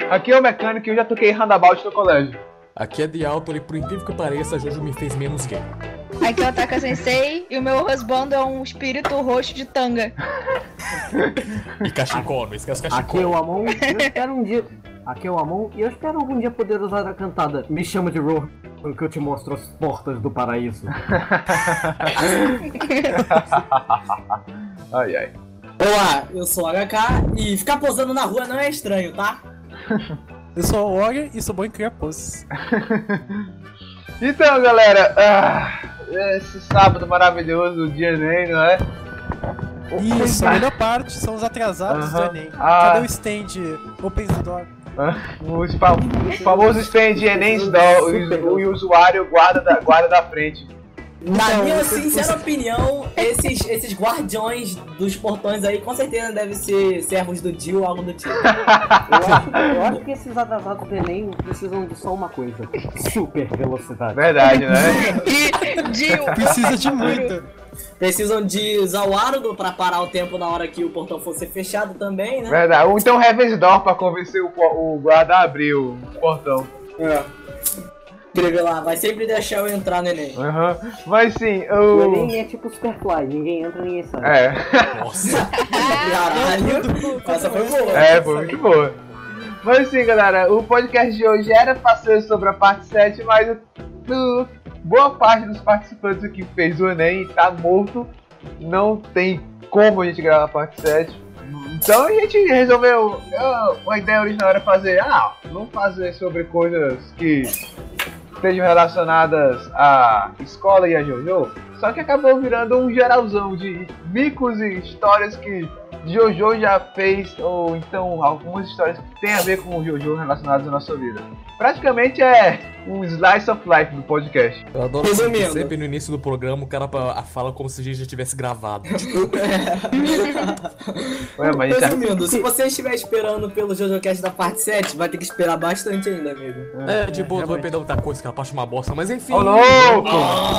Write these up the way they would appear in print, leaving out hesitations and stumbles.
Aqui é o mecânico e eu já toquei Roundabout no colégio. Aqui é The Auto e por incrível que pareça, a Jojo me fez menos gay. Aqui é o Otaka Sensei e o meu husband é um espírito roxo de tanga. E cachecol, não esquece cachecol. Aqui é o Amon e eu espero um dia. Aqui é o Amon e eu espero algum dia poder usar a cantada Me chama de Ro, porque eu te mostro as portas do paraíso. Ai, ai. Olá, eu sou o HK e ficar posando na rua não é estranho, tá? Eu sou o Orga e sou bom em criar poses. Então, galera, esse sábado maravilhoso, dia Enem, não é? Isso, a melhor parte são os atrasados do Enem. Cadê o stand Open the Door? O famoso stand Enem Store, o usuário guarda da frente. Na minha sincera opinião, esses guardiões dos portões aí com certeza devem ser servos do Dio ou algo do tipo. Eu acho que esses atrasados do Enem precisam de só uma coisa: super velocidade. Verdade, né? Precisa de muito. Precisam de usar o Arugo pra parar o tempo na hora que o portão for ser fechado também, né? Verdade. Ou então Heaven's Door pra convencer o guarda a abrir o portão. Escreve lá, vai sempre deixar eu entrar no Enem. Mas sim, O Enem é tipo Superfly, ninguém entra, ninguém sai. Nossa. Caralho, essa foi boa. Foi muito boa. Mas sim, galera, o podcast de hoje era pra ser sobre a parte 7, mas boa parte dos participantes aqui fez o Enem e tá morto. Não tem como a gente gravar a parte 7. Então a gente resolveu, a ideia original era fazer, vamos fazer sobre coisas que estejam relacionadas à escola e a Jojo, só que acabou virando um geralzão de micos e histórias que Jojo já fez, ou então algumas histórias que tem a ver com o Jojo relacionadas à nossa vida. Praticamente é um slice of life do podcast. Eu adoro que sempre no início do programa o cara fala como se a gente já tivesse gravado. Resumindo, se você estiver esperando pelo JojoCast da parte 7, vai ter que esperar bastante ainda, amigo. De boa, não vai perder outra coisa, que ela parte uma bosta, mas enfim. Ô, louco!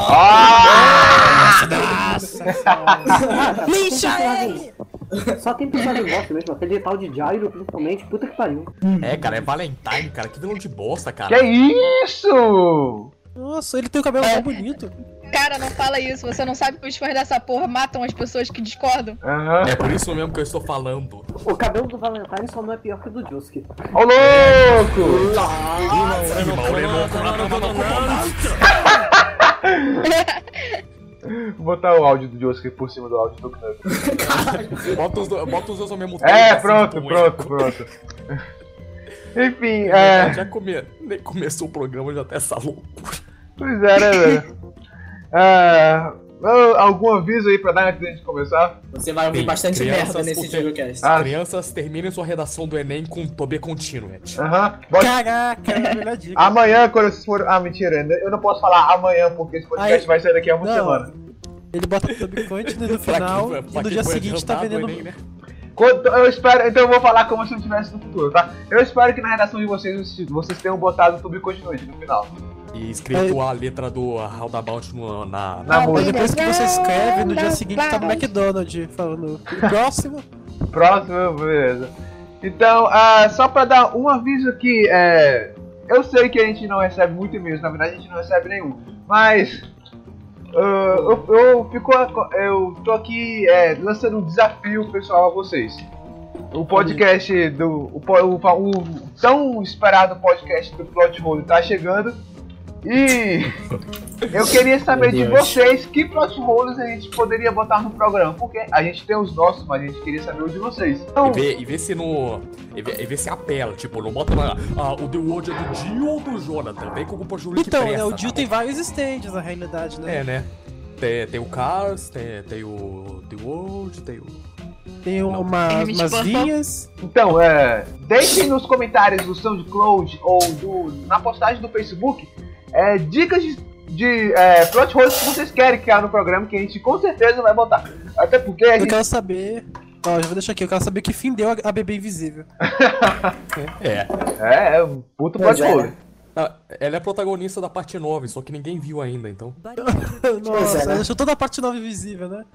Lixa ele! Só tem personagem bosta mesmo, aquele tal de Jairo, principalmente, puta que pariu. Cara, é Valentine, cara, que vilão de bosta, cara. Que isso? Nossa, ele tem o cabelo tão bonito. Cara, não fala isso, você não sabe que os fãs dessa porra matam as pessoas que discordam? É por isso mesmo que eu estou falando. O cabelo do Valentine só não é pior que o do Josuke. Ô, louco! Vou botar o áudio do Josuke por cima do áudio do Knuckles. Bota os dois ao mesmo tempo. Pronto. Enfim, nem começou o programa, já tá essa loucura. Pois é, né, velho? Algum aviso aí pra dar antes da gente começar? Você vai ouvir bastante merda nesse JojoCast. Crianças, terminem sua redação do Enem com Tobê contínuo, Ed. Caraca, é a melhor dica. Amanhã, quando vocês forem... mentira, eu não posso falar amanhã, porque esse podcast vai sair daqui a uma semana. Ele bota o Tobê contínuo no final e no dia seguinte tá vendendo... Enem, né? Eu espero, então eu vou falar como se eu estivesse no futuro, tá? Eu espero que na redação de vocês tenham botado Tube Continuity no final. E escrito a letra do Roundabout na música. Depois que você escreve, no dia seguinte tá no McDonald's falando próximo. Próximo, beleza. Então, só pra dar um aviso aqui, eu sei que a gente não recebe muito e-mails, na verdade a gente não recebe nenhum, mas eu tô aqui lançando um desafio pessoal a vocês. O podcast o tão esperado podcast do Plot Hole tá chegando. E eu queria saber de vocês que plot holes a gente poderia botar no programa, porque a gente tem os nossos, mas a gente queria saber os de vocês. Então, e ver se se apela, tipo, não bota o The World é do Dio ou do Jonathan, vem com o Julio que presta. Então, o Dio tem vários stands na realidade, né? Né? Tem o Cars, tem o The World, tem umas linhas. Então, deixem nos comentários do SoundCloud ou na postagem do Facebook dicas de plot holes que vocês querem criar no programa, que a gente com certeza vai botar. Até porque eu quero saber. Já vou deixar aqui, eu quero saber que fim deu a bebê invisível. Um puto plot hole. Ela é a protagonista da parte 9, só que ninguém viu ainda, então. Nossa, ela deixou toda a parte 9 invisível, né?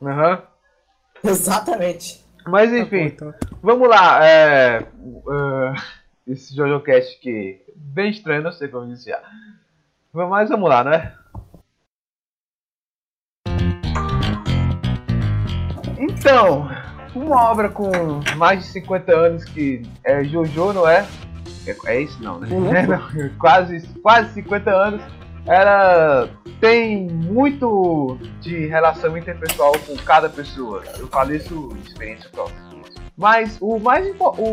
Exatamente. Mas enfim, vamos lá. esse JoJoCast que é bem estranho, não sei como iniciar. Mas vamos lá, né? Então, uma obra com mais de 50 anos que é JoJo, não é? É isso não, né? Não, quase 50 anos. Ela tem muito de relação interpessoal com cada pessoa. Eu falo isso de experiência própria. Mas o mais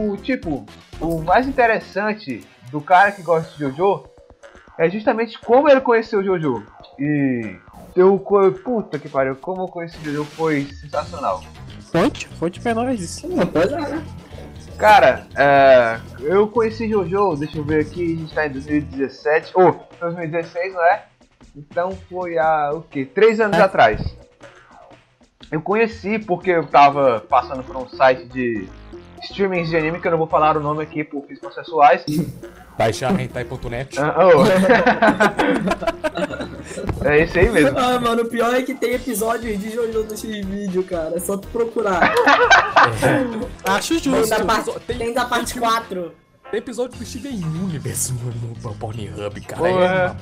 interessante do cara que gosta de JoJo é justamente como ele conheceu JoJo. E puta que pariu, como eu conheci JoJo foi sensacional. Conte pra nós. Cara, eu conheci JoJo, deixa eu ver aqui, a gente tá em 2017, 2016, não é? Então foi há, 3 anos atrás. Eu conheci porque eu tava passando por um site de streamings de anime, que eu não vou falar o nome aqui por fins processuais. Baixar hentai.net. É isso aí mesmo. Ah, mano, o pior é que tem episódios de JoJo no X-Video, cara. É só tu procurar. Acho justo. Tem da parte 4. Tem episódio do Steven Universe no Pornhub, cara.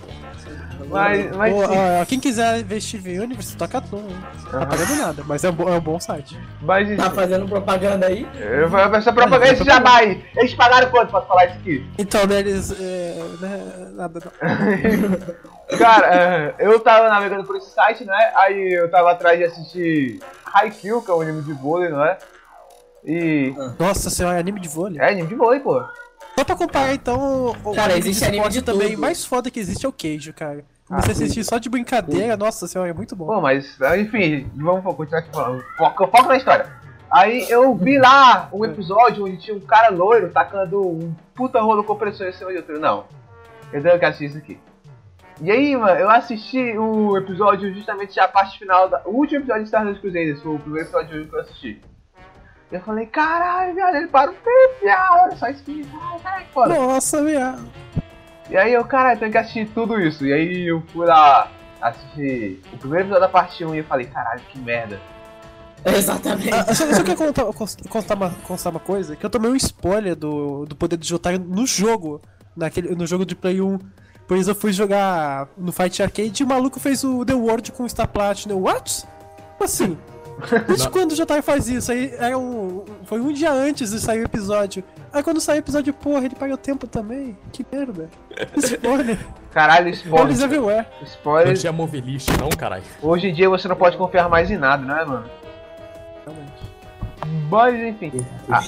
Mas quem quiser ver Steven Universe, toca Tom. Não tá pagando nada, mas é um bom site. Mas, tá fazendo propaganda aí? Essa propaganda, esse jabá aí. Eles pagaram quanto pra falar isso aqui? Então, né, eles... nada não. Cara, eu tava navegando por esse site, né? Aí eu tava atrás de assistir Haikyuu, que é um anime de vôlei, não é? E... Nossa senhora, é anime de vôlei? É anime de vôlei, pô. Só pra comparar, então, cara, existe anime de também tudo. mais foda que existe é o Keijo, cara. Comecei a assistir só de brincadeira, nossa senhora, é muito bom. Pô, mas, enfim, vamos continuar aqui falando. Foco na história. Aí eu vi lá um episódio onde tinha um cara loiro tacando um puta rolo compressor em cima de outro. Não, eu tenho que assistir isso aqui. E aí, mano, eu assisti o episódio justamente a parte final, o último episódio de Stardust Crusaders, foi o primeiro episódio que eu assisti. Eu falei, caralho, viado, ele para o tempo, viado, olha só isso aqui, caralho, foda. Nossa, viado. E aí eu, caralho, tenho que assistir tudo isso. E aí eu fui lá assistir o primeiro episódio da parte 1 e eu falei, caralho, que merda. Exatamente. Só quero contar uma coisa, que eu tomei um spoiler do poder do Jotaro no jogo, no jogo de Play 1. Pois eu fui jogar no Fight Arcade e o maluco fez o The World com o Star Platinum. What? Como assim? Desde quando o Jotaro faz isso? Aí foi um dia antes de sair o episódio. Aí quando saiu o episódio, porra, ele pagou tempo também. Que merda. Spoiler. Caralho, spoiler. Spoiler. Não tinha movelist não, caralho. Hoje em dia você não pode confiar mais em nada, né, mano? Realmente. Mas enfim.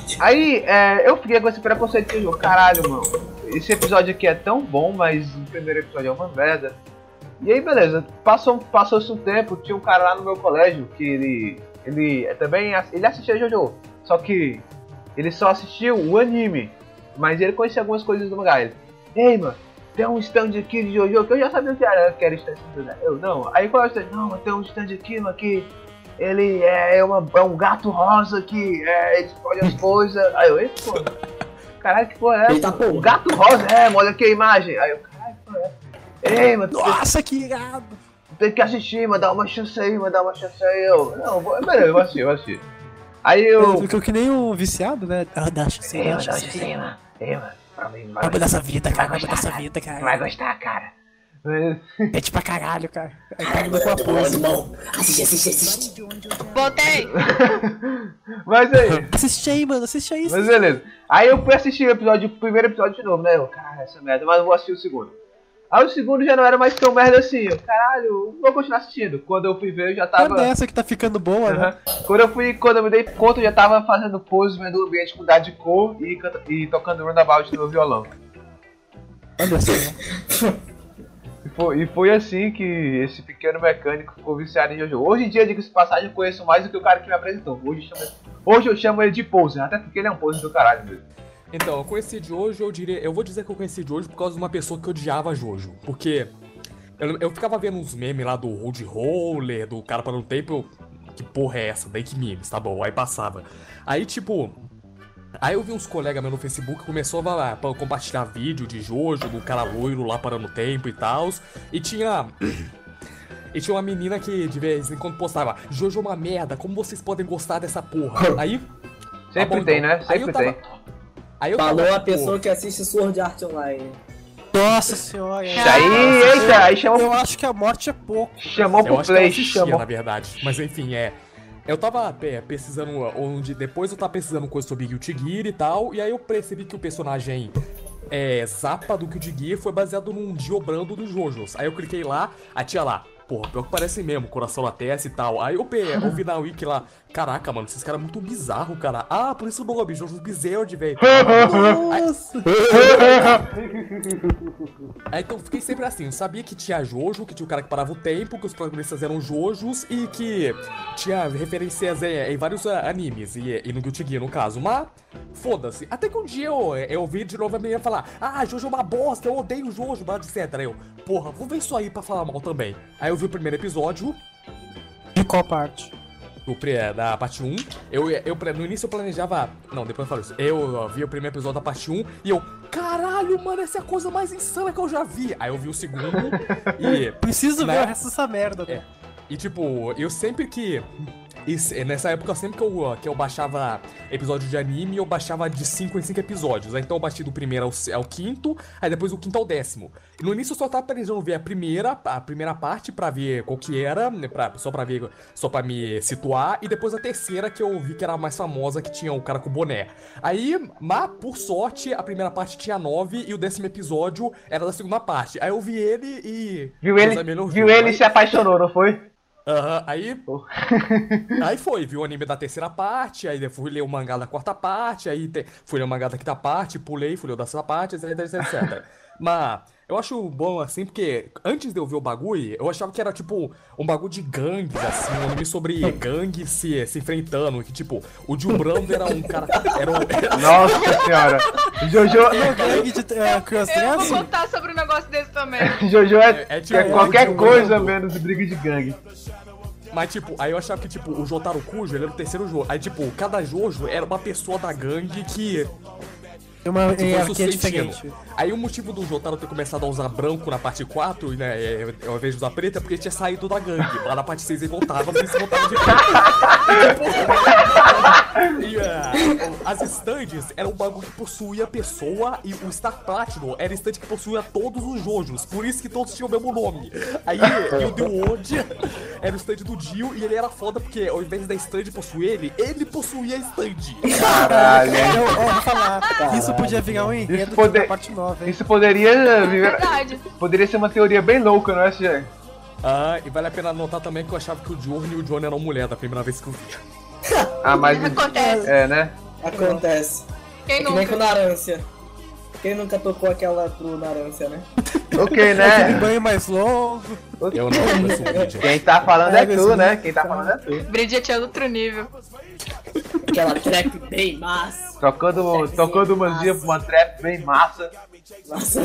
Aí eu fiquei com esse preconceito de jogo. Caralho, mano. Esse episódio aqui é tão bom, mas o primeiro episódio é uma merda. E aí, beleza, passou-se um tempo, tinha um cara lá no meu colégio que ele também assistia JoJo, só que ele só assistiu o anime, mas ele conhecia algumas coisas do mangá. Ele, ei, mano, tem um stand aqui de JoJo que eu já sabia o que era stand de JoJo. Eu, não. Aí qual é o stand? Não, mas tem um stand aqui, mano, que ele é um gato rosa que explode as coisas. Aí eu, eita, pô, caralho, que porra é essa? Um gato rosa, olha aqui a imagem. Aí eu, caralho, que porra é essa? Ei, mano, nossa, que irado! Tem que assistir, mano, dá uma chance aí, Eu, não, beleza, eu vou assistir. Aí eu... Ficou que nem um viciado, né? Dá uma chance aí, mano. Ei, mano, pra mim vai mudar essa vida, cara, vai mudar essa vida, cara. Vai gostar, cara. Pede pra caralho, cara. Aí Assiste. Voltei! Mas aí... Assiste aí, mano, assiste aí. Mas beleza. Aí eu fui assistir o primeiro episódio de novo, né? Eu, caralho, essa merda, mas eu vou assistir o segundo. Aí o segundo já não era mais tão merda assim, eu, caralho, vou continuar assistindo. Quando eu fui ver, eu já tava... É essa que tá ficando boa, né? Quando eu me dei conta, eu já tava fazendo pose, vendo o ambiente mudar de cor e tocando Roundabout no meu violão. Olha só. E foi assim que esse pequeno mecânico ficou viciado em JoJo. Hoje em dia, digo-se de passagem, eu conheço mais do que o cara que me apresentou. Hoje eu chamo ele de pose, até porque ele é um pose do caralho mesmo. Então, eu conheci Jojo, eu vou dizer que eu conheci Jojo por causa de uma pessoa que odiava Jojo. Porque eu ficava vendo uns memes lá do Road Roller, do cara para um tempo, que porra é essa? Daí que memes, tá bom, aí passava. Aí tipo, aí eu vi uns colegas meus no Facebook, começou a compartilhar vídeo de Jojo, do cara loiro lá parando o tempo e tal. E tinha uma menina que de vez em quando postava, Jojo é uma merda, como vocês podem gostar dessa porra? Aí... Sempre tem, né? Sempre tem. Aí eu Falou tava, a tipo, pessoa que assiste Sword Art Online. Nossa senhora. Isso aí, eita, aí Eu chamou, acho que a morte é pouco. chamou Eu pro acho que eu play, assistia, chamou. na verdade. Mas enfim, eu tava pesquisando onde. Depois eu tava pesquisando coisa sobre Guilty Gear e tal. E aí eu percebi que o personagem Zappa do Guilty Gear foi baseado num Diobrando dos Jojos. Aí eu cliquei lá, aí tinha lá. Porra, pior que parece mesmo, coração na testa e tal. Aí eu vi na wiki lá, caraca, mano, esses caras é muito bizarro, cara. Ah, por isso o nome, Jojos Bizarre, velho. Nossa. Aí então eu fiquei sempre assim, eu sabia que tinha Jojo, que tinha o cara que parava o tempo, que os protagonistas eram Jojos e que tinha referências em vários animes, e no Guilty Gear no caso, mas foda-se. Até que um dia eu vi de novo a menina falar, Jojo é uma bosta, eu odeio Jojo, etc. Aí eu, porra, vou ver isso aí pra falar mal também. Aí eu vi o primeiro episódio, De qual parte? da parte 1, no início eu planejava. Não, depois eu falo isso. Eu vi o primeiro episódio da parte 1 e eu, caralho, mano, essa é a coisa mais insana que eu já vi. Aí eu vi o segundo e. Preciso né? ver o resto dessa merda, né? E tipo, eu sempre que. Nessa época, sempre que eu baixava episódio de anime, eu baixava de 5 em 5 episódios. Aí, então eu baixei do primeiro ao quinto, aí depois do quinto ao 10º. E no início eu só tava planejando ver a primeira parte pra ver qual que era, só pra me situar. E depois a terceira que eu vi que era a mais famosa, que tinha o cara com o boné. Aí, mas por sorte, a primeira parte tinha 9 e o 10º episódio era da segunda parte. Aí eu vi ele e... Viu ele e se apaixonou, não foi? Aham, aí viu o anime da terceira parte, aí fui ler o mangá da quarta parte, aí fui ler o mangá da quinta parte, pulei, fui ler o da sexta parte, etc. Mas eu acho bom assim, porque antes de eu ver o bagulho, eu achava que era tipo um bagulho de gangues, assim, um anime sobre gangues se enfrentando, que tipo, o Jill Brando era um cara. Nossa senhora. Jojo. Gangue de Eu crossdressing? vou contar sobre um negócio desse também. Jojo tipo, é qualquer Jill coisa Brando. menos briga de gangue. Mas, tipo, aí eu achava que, tipo, o Jotaro Kujo, ele era o terceiro Jojo. Aí, tipo, cada Jojo era uma pessoa da gangue que... Tem uma foi hierarquia sucedendo. diferente. Aí o motivo do Jotaro ter começado a usar branco na parte 4, né, ao invés de usar preta, é porque ele tinha saído da gangue. Lá na parte 6 ele voltava, mas ele voltava de E as stands eram um bagulho que possuía a pessoa, e o Star Platinum era stand que possuía todos os Jojos, por isso que todos tinham o mesmo nome. Aí e o The World era o stand do Jill, e ele era foda porque ao invés da stand possuir ele possuía a stand. Caralho. Eu vou falar, isso podia virar um enredo da parte 9, hein? Isso poderia Verdade. poderia ser uma teoria bem louca, não é, CJ? E vale a pena notar também que eu achava que o Johnny e o Johnny eram mulher da primeira vez que eu vi. Mas... Acontece. né? Acontece. Quem É que nem com nunca? Narância. Quem nunca tocou aquela pro Narância, né? Ok, Aquele né? banho mais longo. Eu não, eu sou um vídeo. Quem tá falando é tu, né? Quem tá falando é tu. Bridget é outro nível. Aquela trap bem massa. Tocando umas dias pra uma trap bem massa. Nossa.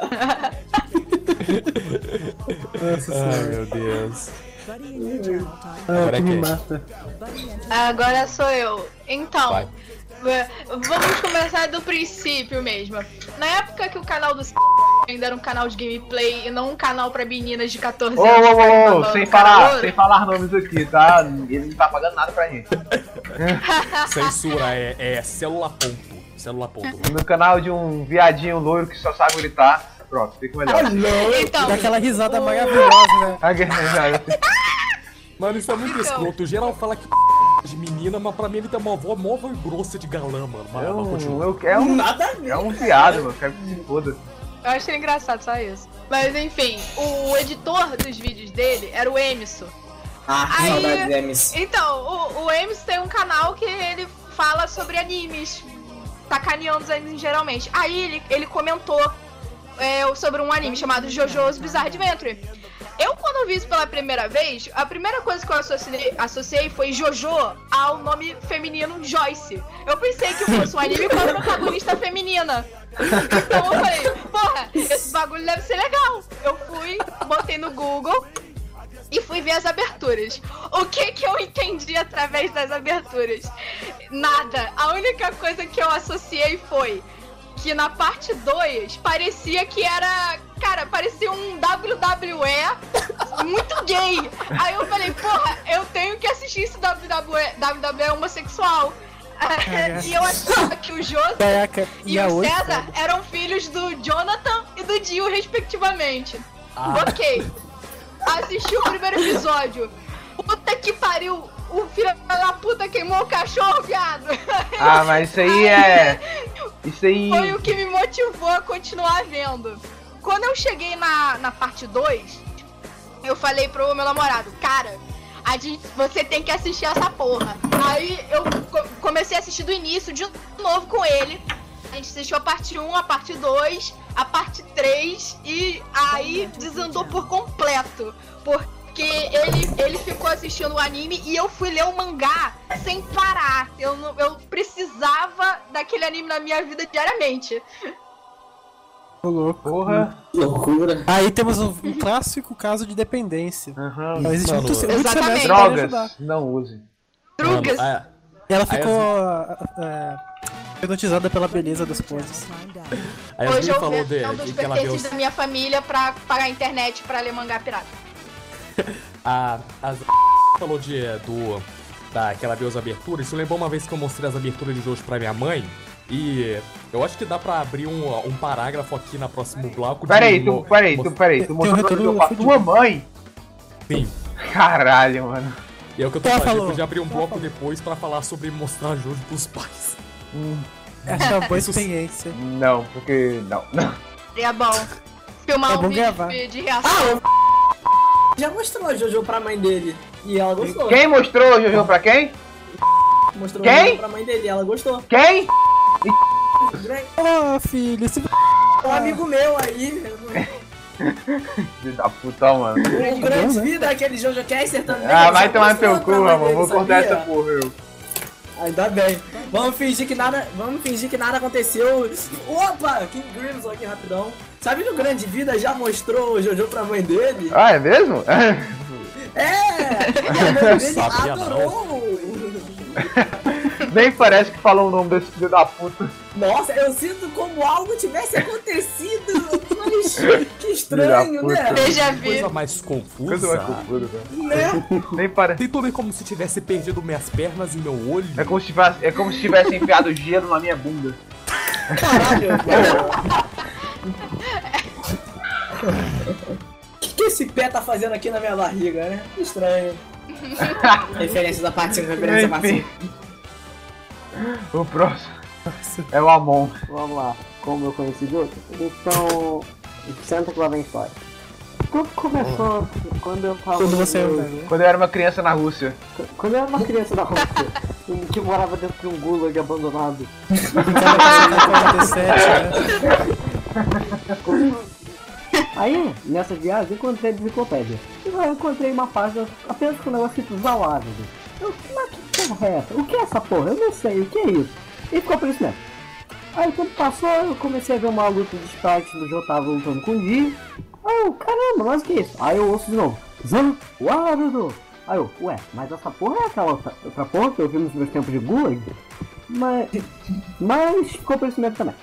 Ai, meu Deus. Ah, que me quem? mata. Agora sou eu. Então, Vai. vamos começar do princípio mesmo. Na época que o canal dos ainda era um canal de gameplay e não um canal pra meninas de 14 anos. ficarem babando Sem calor, falar nomes aqui, tá? Ele não tá pagando nada pra gente. Censura, é célula ponto. Célula ponto. No canal de um viadinho loiro que só sabe gritar. Pronto, fica melhor. Então, Dá aquela risada maravilhosa, né? Mano, isso é muito Então. escroto. O geral fala que de menina, mas pra mim ele tem uma voz mó grossa de galã, mano. Mas continua. Nada a ver. É um viado, mano. Quero que se foda. eu achei engraçado só isso. Mas enfim, o editor dos vídeos dele era o Emerson. Que Aí- saudade de MC. Então, o Emerson tem um canal que ele fala sobre animes, sacaneando os animes geralmente. Aí ele comentou sobre um anime chamado JoJo's Bizarre Adventure. Eu, quando vi isso pela primeira vez, a primeira coisa que eu associei foi Jojo ao nome feminino Joyce. Eu pensei que fosse um anime com a protagonista feminina. Então eu falei, porra, esse bagulho deve ser legal. Eu fui, botei no Google e fui ver as aberturas. O que eu entendi através das aberturas? Nada. A única coisa que eu associei foi que na parte 2 parecia que era... Cara, parecia um WWE muito gay. Aí eu falei, porra, eu tenho que assistir esse WWE homossexual. E eu achava que o Joseph Caraca, e a o oi, César eram filhos do Jonathan e do Dio, respectivamente. Ah. Ok. Assisti o primeiro episódio. Puta que pariu. O filho da puta queimou o cachorro, viado. Ah, mas isso aí é... Isso aí... Foi o que me motivou a continuar vendo. Quando eu cheguei na parte 2, eu falei pro meu namorado, cara, você tem que assistir essa porra. Aí eu comecei a assistir do início de novo com ele. A gente assistiu a parte 1, a parte 2, a parte 3 e aí desandou por completo. Porque ele ficou assistindo o anime e eu fui ler o mangá sem parar. Eu precisava daquele anime na minha vida diariamente. Ô, louco. Porra. Loucura. Aí temos um clássico caso de dependência. Aham. Então, existe Mano, muito exatamente. semestre pra ajudar. Drogas, não use. Drugas. Mano, E ela Aí ficou hipnotizada pela beleza das coisas. aí Hoje a eu falou vendo um dos de que ela viu pertences da minha família pra pagar a internet pra ler mangá pirata. a falou que ela viu as aberturas. Isso lembrou uma vez que eu mostrei as aberturas de Jojo pra minha mãe. E eu acho que dá pra abrir um parágrafo aqui na próximo bloco. Peraí, tu Tem um mostrou retorno pra fudido. tua mãe? Sim. Caralho, mano. E é o que eu tô Ela fazendo, falou. eu já abri um bloco depois pra falar sobre mostrar Jojo pros pais. Essa é uma boa experiência. Não, porque... Não. Seria bom filmar É um bom vídeo gravar. de reação. Já mostrou a Jojo pra mãe dele. E ela gostou. Quem mostrou o Jojo pra quem? Mostrou Quem? a Jojo pra mãe dele e ela gostou. Quem? Ô, filho, esse... Um amigo meu aí. Filho da puta, mano. Um grande vida, aquele Jojo Caster também. Ah, vai já tomar mostrou teu cu, pra mãe amor. dele, Vou cortar sabia? essa porra, eu. Ainda bem. Vamos fingir que nada aconteceu. Opa, King Grimson aqui rapidão. Sabe que o Grande Vida já mostrou o Jojo pra mãe dele? Ah, é mesmo? É! E a mãe dele Sabia adorou! Nem parece que falou o nome desse filho da puta. Nossa, eu sinto como algo tivesse acontecido, mas que estranho, Filho da né? puta. Veja Coisa vi. mais Coisa confusa. mais confusa, velho. Né? Nem parece. Tentou ver como se tivesse perdido minhas pernas e meu olho. É como se tivesse enfiado gelo na minha bunda. Caralho, O que esse pé tá fazendo aqui na minha barriga, né? Que estranho. Referência da parte 5, referência da parte Enfim. 5. O próximo é o Amon. Vamos lá, como eu conheci de outro. Então, senta que lá vem história. Tudo começou quando eu tava... Quando você é no- velho. Quando eu era uma criança na Rússia. Quando eu era uma criança da Rússia, que morava dentro de um gulag abandonado. 47, né? Aí, nessa viagem, eu encontrei a enciclopédia. E lá eu encontrei uma página apenas com o negócio escrito Zawad. Mas que porra é essa? O que é essa porra? Eu não sei, o que é isso? E ficou por isso mesmo. Aí o tempo passou, eu comecei a ver uma luta de start do Jotaro lutando com o Di. Aí eu, caramba, mas o que é isso? Aí eu ouço de novo, Zawarudo! Aí eu, ué, mas essa porra é aquela outra porra que eu vi nos meus tempos de Gulag? Mas ficou por isso mesmo também.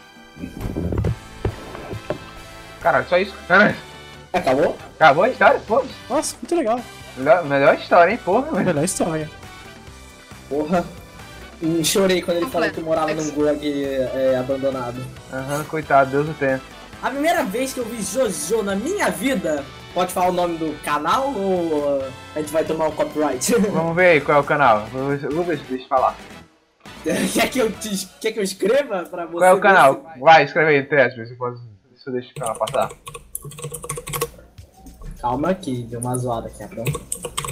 Caralho, só isso. Acabou? Acabou a história? Pô, Nossa, muito legal. melhor história, hein? Porra, velho. Melhor história. Porra. Chorei quando ele falou Completo. que morava num gulag abandonado. Aham, coitado, Deus o tenha. A primeira vez que eu vi Jojo na minha vida, pode falar o nome do canal ou a gente vai tomar um copyright? Vamos ver aí qual é o canal. Vou ver se deixa eu falar. Quer que eu escreva pra você? Qual é o ver canal? Vai, escreve aí, teste, se eu deixo o canal passar. se- Calma aqui, deu uma zoada aqui, pronto.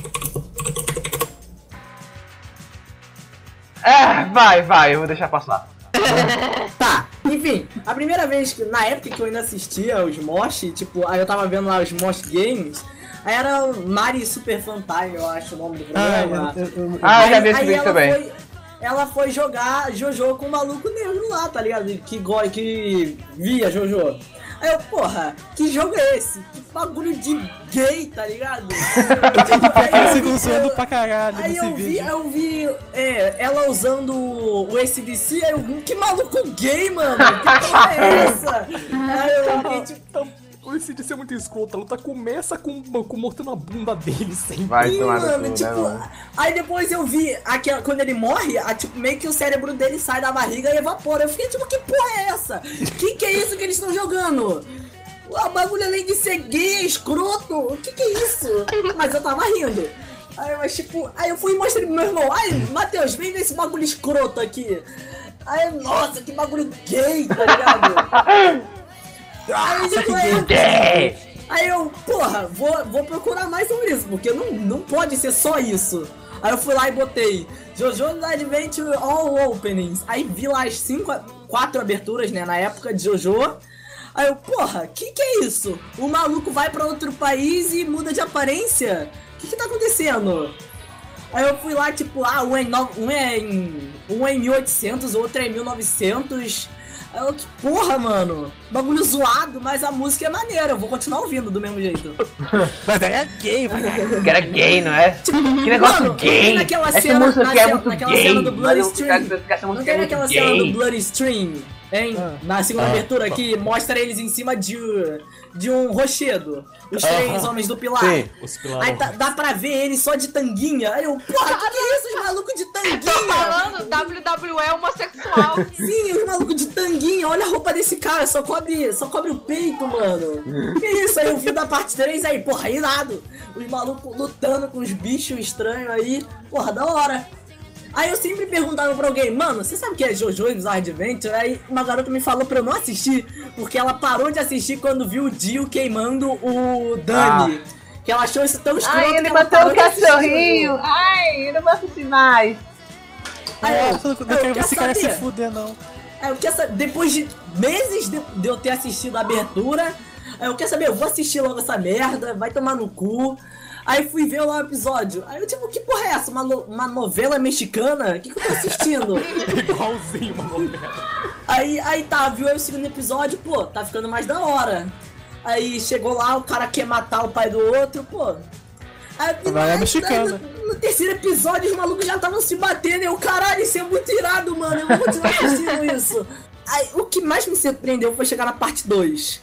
Vai, eu vou deixar passar. Tá, enfim, a primeira vez que, na época que eu ainda assistia os Mosh, tipo, aí eu tava vendo lá os Mosh Games, aí era o Mari Super Fantime, eu acho o nome do programa. Ah, eu já vi esse vídeo também. Ela foi jogar Jojo com um maluco negro lá, tá ligado? Que via Jojo. Aí eu, porra, que jogo é esse? Que bagulho de gay, tá ligado? Você consumindo pra caralho Aí nesse vídeo. eu vi ela usando o ACDC, aí eu, que maluco gay, mano? Que porra é essa? Aí eu fiquei tipo, O esse de ser muito escroto. A luta começa com mortando a bunda dele sempre. Vai Sim, tomar no mano, cu, né, tipo, mano? aí depois eu vi quando ele morre, tipo, meio que o cérebro dele sai da barriga e evapora. Eu fiquei tipo, que porra é essa? Que é isso que eles estão jogando? O bagulho além de ser gay, escroto, o que é isso? Mas eu tava rindo. Aí eu fui e mostrei pro meu irmão, ai, Matheus, vem ver esse bagulho escroto aqui. Aí, nossa, que bagulho gay, tá ligado? Aí, tipo, aí eu, porra, vou procurar mais sobre isso, porque não pode ser só isso. Aí eu fui lá e botei JoJo's Adventure All Openings. Aí vi lá as 4 aberturas, né, na época de JoJo. Aí eu, porra, que é isso? O maluco vai pra outro país e muda de aparência? O que tá acontecendo? Aí eu fui lá, tipo, um é em 1800, o outro é em 1900. Aí eu, que porra, mano. Bagulho zoado, mas a música é maneira. Eu vou continuar ouvindo do mesmo jeito. Mas aí é gay, mano. Que era gay, não é? Que negócio Mano, gay! naquela Essa cena, música aqui é muito naquela gay! cena do Bloody Mano, Stream. essa Não música é tem muito naquela cena do gay! Bloody Stream, hein? Na segunda abertura que mostra eles em cima de um rochedo. Os 3 homens do pilar. Sim. Os pilares. Aí dá pra ver eles só de tanguinha. Aí eu, porra, que é isso, os malucos de Tô tanguinha? falando WWE homossexual. Sim, os malucos de tanguinha. Olha a roupa desse cara, só cobre o peito, mano. Que isso? Aí eu vi da parte 3 aí, porra, irado. Os malucos lutando com os bichos estranhos aí. Porra, da hora. Aí eu sempre perguntava pra alguém, mano, você sabe o que é JoJo's Bizarre Adventure? Aí uma garota me falou pra eu não assistir, porque ela parou de assistir quando viu o Dio queimando o Dani. Que ela achou isso tão escroto. Ai, ele que ela matou parou o de assistir, cachorrinho! mano. Ai, eu não vou assistir mais! Aí Eu não quero ver esse cara se fuder, não. Aí eu quero saber, depois de meses de eu ter assistido a abertura, aí eu quero saber, eu vou assistir logo essa merda, vai tomar no cu. Aí fui ver lá o episódio. Aí eu tipo, que porra é essa? Uma novela mexicana? O que eu tô assistindo? Igualzinho uma novela. Aí tá, viu aí o segundo episódio, pô, tá ficando mais da hora. Aí chegou lá, o cara quer matar o pai do outro, pô. Aí Novela mexicana. no terceiro episódio os malucos já estavam se batendo. Eu, caralho, isso é muito irado, mano. Eu vou continuar assistindo isso. Aí o que mais me surpreendeu foi chegar na parte 2.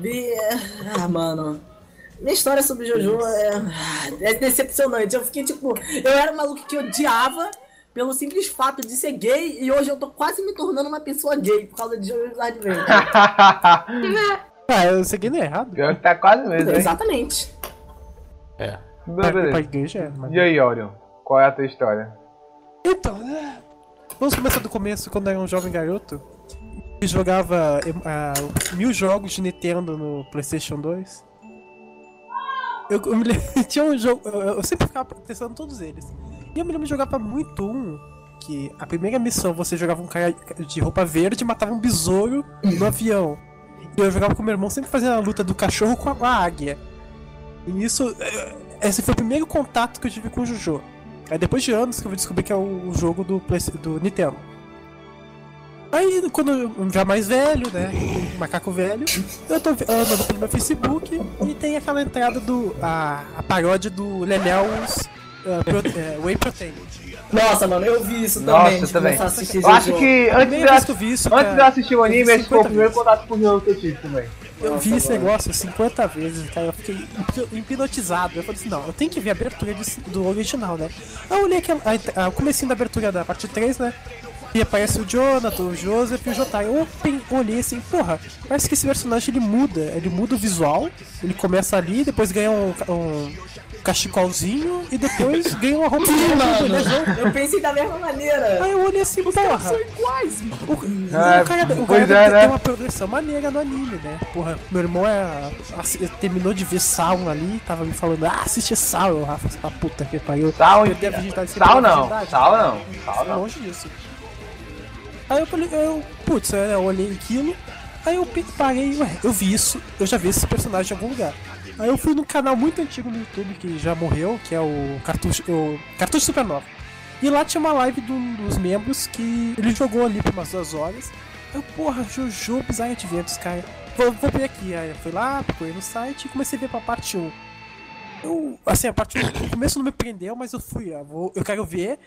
Mano. Minha história sobre JoJo é decepcionante. Eu fiquei tipo, eu era um maluco que odiava pelo simples fato de ser gay e hoje eu tô quase me tornando uma pessoa gay por causa de JoJo's Adventure. Eu segui no errado. Pior que tá quase mesmo, hein? Exatamente. É. Não, beleza. Pra igreja é, mas... E aí, Orion? Qual é a tua história? Então, vamos começar do começo, quando eu era um jovem garoto. Eu jogava 1000 jogos de Nintendo no PlayStation 2. Eu me lembro, tinha um jogo, eu sempre ficava testando todos eles. E eu me lembro de jogar muito que a primeira missão você jogava um cara de roupa verde e matava um besouro no avião. E eu jogava com meu irmão, sempre fazendo a luta do cachorro com a águia. E nisso, esse foi o primeiro contato que eu tive com o JoJo. Aí depois de anos que eu descobri que é o jogo do Nintendo. Aí, quando eu já mais velho, né, um macaco velho, eu tô andando pelo meu Facebook e tem aquela entrada a paródia do Leleu's Whey Protein. Nossa, mano, eu vi isso Nossa, também. também. Começar a assistir Eu acho JoJo. que A primeira vez que eu vi isso, antes de eu assistir o eu vi anime, esse foi o 50 primeiro vezes. contato com o jogo que eu tive também. Eu vi esse mano. negócio 50 vezes, cara, eu fiquei hipnotizado. Eu falei assim, não, eu tenho que ver a abertura do original, né? Eu olhei o comecinho da abertura da parte 3, né? E aparece o Jonathan, o Joseph e o Jotaro. Eu olhei assim, porra, parece que esse personagem ele muda o visual. Ele começa ali, depois ganha um cachecolzinho e depois ganha uma roupa de Mano, eu pensei da mesma maneira. Aí eu olhei assim, porra. São iguais, mano. O cara pois tem é, né? uma progressão maneira no anime, né? Porra, meu irmão terminou de ver Saul ali, tava me falando, assiste Saul, Rafa, essa puta que pariu. Sal, Perdi a virgindade sem Sal perder a não, virgindade. Sal não, Sal não. Longe disso. Aí eu falei, eu olhei aquilo, aí eu parei, eu vi isso, eu já vi esse personagem em algum lugar. Aí eu fui num canal muito antigo no YouTube que já morreu, que é o Cartucho Supernova. E lá tinha uma live de um dos membros que ele jogou ali por umas 2 horas. Eu, porra, JoJo Bizarre Adventures, cara. Vou ver aqui. Aí eu fui lá, procurei no site e comecei a ver pra parte 1. A parte 1, no começo não me prendeu, mas eu fui, eu quero ver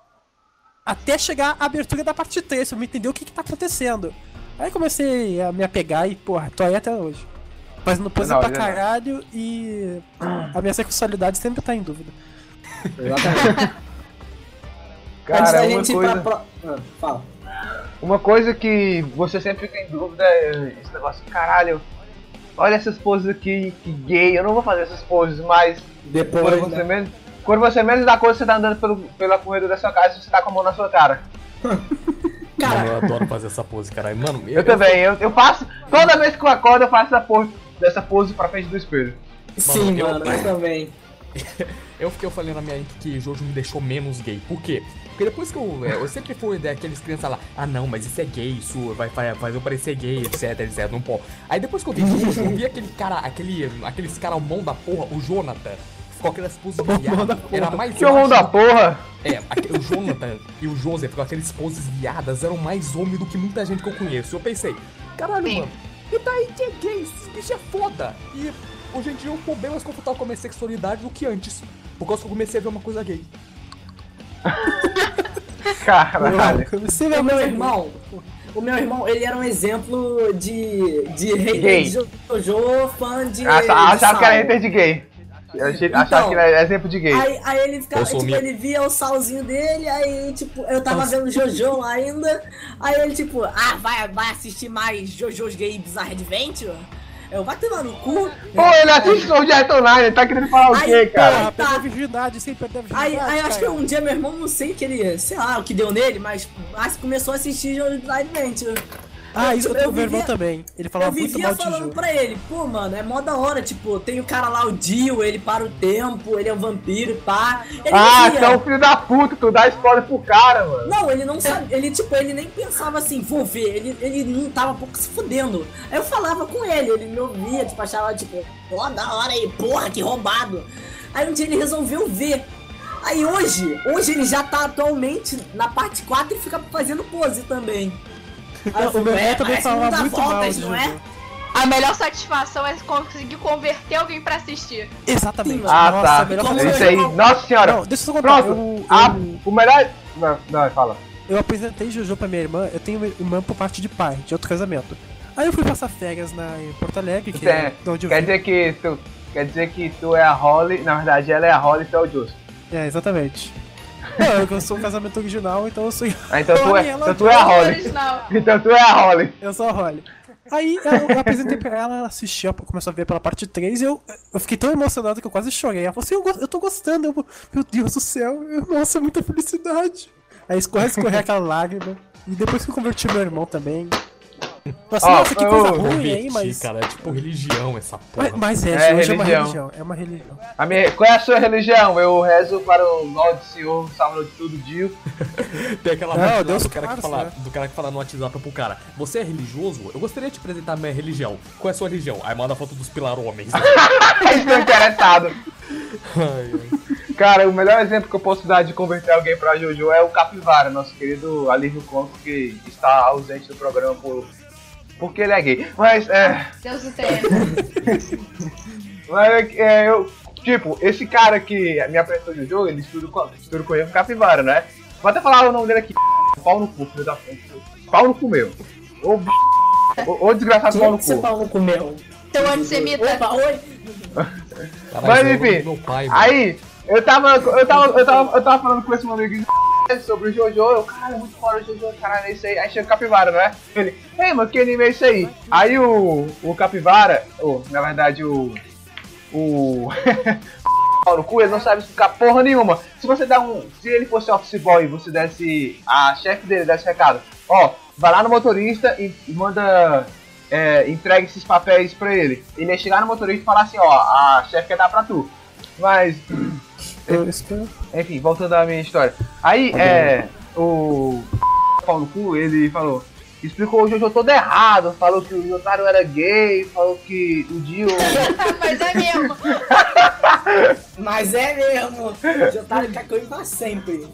até chegar a abertura da parte 3, pra me entender o que tá acontecendo. Aí comecei a me apegar e, porra, tô aí até hoje. Fazendo pose Não, pra ele não. caralho e a minha sexualidade sempre tá em dúvida. Exatamente. Cara, Antes da uma gente ir coisa, pra fala. uma coisa que você sempre fica em dúvida é esse negócio, caralho, olha essas poses aqui, que gay, eu não vou fazer essas poses, mas Depois, quando você menos dá coisa, você tá andando pela corredor da sua casa e você tá com a mão na sua cara. Cara, Mano, eu adoro fazer essa pose, caralho. Mano, Eu também, eu faço, toda vez que eu acordo eu faço dessa pose pra frente do espelho. sim, eu- mano, eu também. Eu falei na minha mente que Jojo me deixou menos gay. Por quê? Porque depois que eu sempre fui daqueles crianças lá, ah não, mas isso é gay, isso vai fazer eu parecer gay, etc, não pode. Aí depois que eu vi Jojo, eu vi aquele cara, aqueles cara mão da porra, o Jonathan, com aquelas poses viadas, era mais Que mão da porra! o Jonathan e o Joseph com aqueles poses viadas eram mais homem do que muita gente que eu conheço. Eu pensei, caralho, Sim. mano, e daí que é gay? Esse bicho é foda. E hoje em dia eu tô bem mais confortável com a minha sexualidade do que antes. Por causa que eu comecei a ver uma coisa gay. Caralho. Você vê O meu irmão, ele era um exemplo de hater Gay. de Jojo, fã de Achava que era Sal. hater de gay. Achava Então, que era exemplo de gay. Aí ele ficava, Eu sou tipo, minha- ele via o salzinho dele, aí, tipo, eu tava vendo Jojo ainda, aí ele, tipo, vai assistir mais Jojo's Gay Bizarre Adventure? Eu, vai tomar no cu. Pô, ele assiste Sword Art Online, ele tá querendo falar o quê, Aí, cara? Porra, tá. perdeu a virgindade, sem perder a virgindade. Aí acho que cara. um dia meu irmão, não sei que ele, sei lá, o que deu nele, mas começou a assistir Jojo's Bizarre Adventure. Ah, isso eu tenho eu meu irmão vivia- também. Ele Eu falava muito vivia mal de falando Jojo. pra ele, pô, mano, é mó da hora, tipo, tem o cara lá, o Dio, ele para o tempo, ele é um vampiro, pá. Ele Ah, vivia- tu é um filho da puta, tu dá spoiler pro cara, mano. Não, ele não sabe, ele tipo, ele nem pensava assim, vou ver, ele não tava pouco se fudendo. Aí eu falava com ele me ouvia, tipo, achava tipo, ó, da hora aí, porra, que roubado. Aí um dia ele resolveu ver. Aí hoje ele já tá atualmente na parte 4 e fica fazendo pose também. Aí eu O meu irmão também parece falava não dá muito mal voltas, de não é? Jojo. A melhor satisfação é conseguir converter alguém pra assistir. Exatamente. Sim, Ah, Nossa, tá. a melhor Como coisa. Isso aí, nossa senhora. Não, deixa eu só contar. Pronto. O melhor. Não, fala. Eu apresentei Jojo pra minha irmã. Eu tenho uma irmã por parte de pai, de outro casamento. Aí eu fui passar férias em Porto Alegre, que é de onde eu Quer vim. dizer que tu é a Holly, na verdade ela é a Holly e tu é o Justo. É, exatamente. Não, eu sou um casamento original, então eu sou. Ah, então tu é, Ela- então tu é a Holly. Original. Então tu é a Holly. Eu sou a Holly. Aí eu apresentei pra ela, ela assistiu, começou a ver pela parte 3 e eu fiquei tão emocionado que eu quase chorei. Ela falou assim, eu tô gostando, meu Deus do céu, nossa, muita felicidade. Aí escorrer aquela lágrima. E depois que eu converti meu irmão também. Nossa, Ó, nossa, que coisa eu ruim, Converti, hein, mas. cara, é tipo religião essa porra. Mas É Jojo é uma religião. religião, é uma religião. Qual é a sua religião? Eu rezo para o Lorde Senhor, Salvador de tudo, Dio. Tem aquela Não, parte lá Deus do cara, claro, que fala, né? do cara que fala no WhatsApp pro cara, você é religioso? Eu gostaria de te apresentar a minha religião. Qual é a sua religião? Aí manda a foto dos pilar homens. Estou interessado. Ai, ai. Cara, o melhor exemplo que eu posso dar de converter alguém pra Jojo é o Capivara, nosso querido alívio cômico que está ausente do programa porque ele é gay. Mas, Deus do tenha. eu, tipo, esse cara que me apresentou no jogo, ele estuda com ele com Capivara, né? Vou até falar o nome dele aqui. Pau no cu, filho da puta. Pau no cu meu. Ô desgraçado pau no Você cu. falou com o meu. Seu antissemita. Opa, oi. Caralho, Mas esse é o nome enfim, do meu pai, mano. aí, eu tava falando com esse meu amigo sobre o Jojo, eu, caralho, muito foda o Jojo, caralho, é isso aí. Aí chega o Capivara, não é? Ele, ei, mano, que anime é isso aí? Aí o Capivara, na verdade o pau no cu, ele não sabe explicar porra nenhuma. Se ele fosse office boy e você desse, a chefe dele desse recado, ó, vai lá no motorista e manda, entrega esses papéis pra ele. Ele ia chegar no motorista e falar assim, ó, a chefe quer dar pra tu. Mas, Eu espero. enfim, voltando à minha história. Aí, o pau no cu, ele explicou o Jojo todo errado, falou que o Jotaro era gay, falou que o Dio... Mas é mesmo. Mas é mesmo. O Jotaro cacou pra sempre.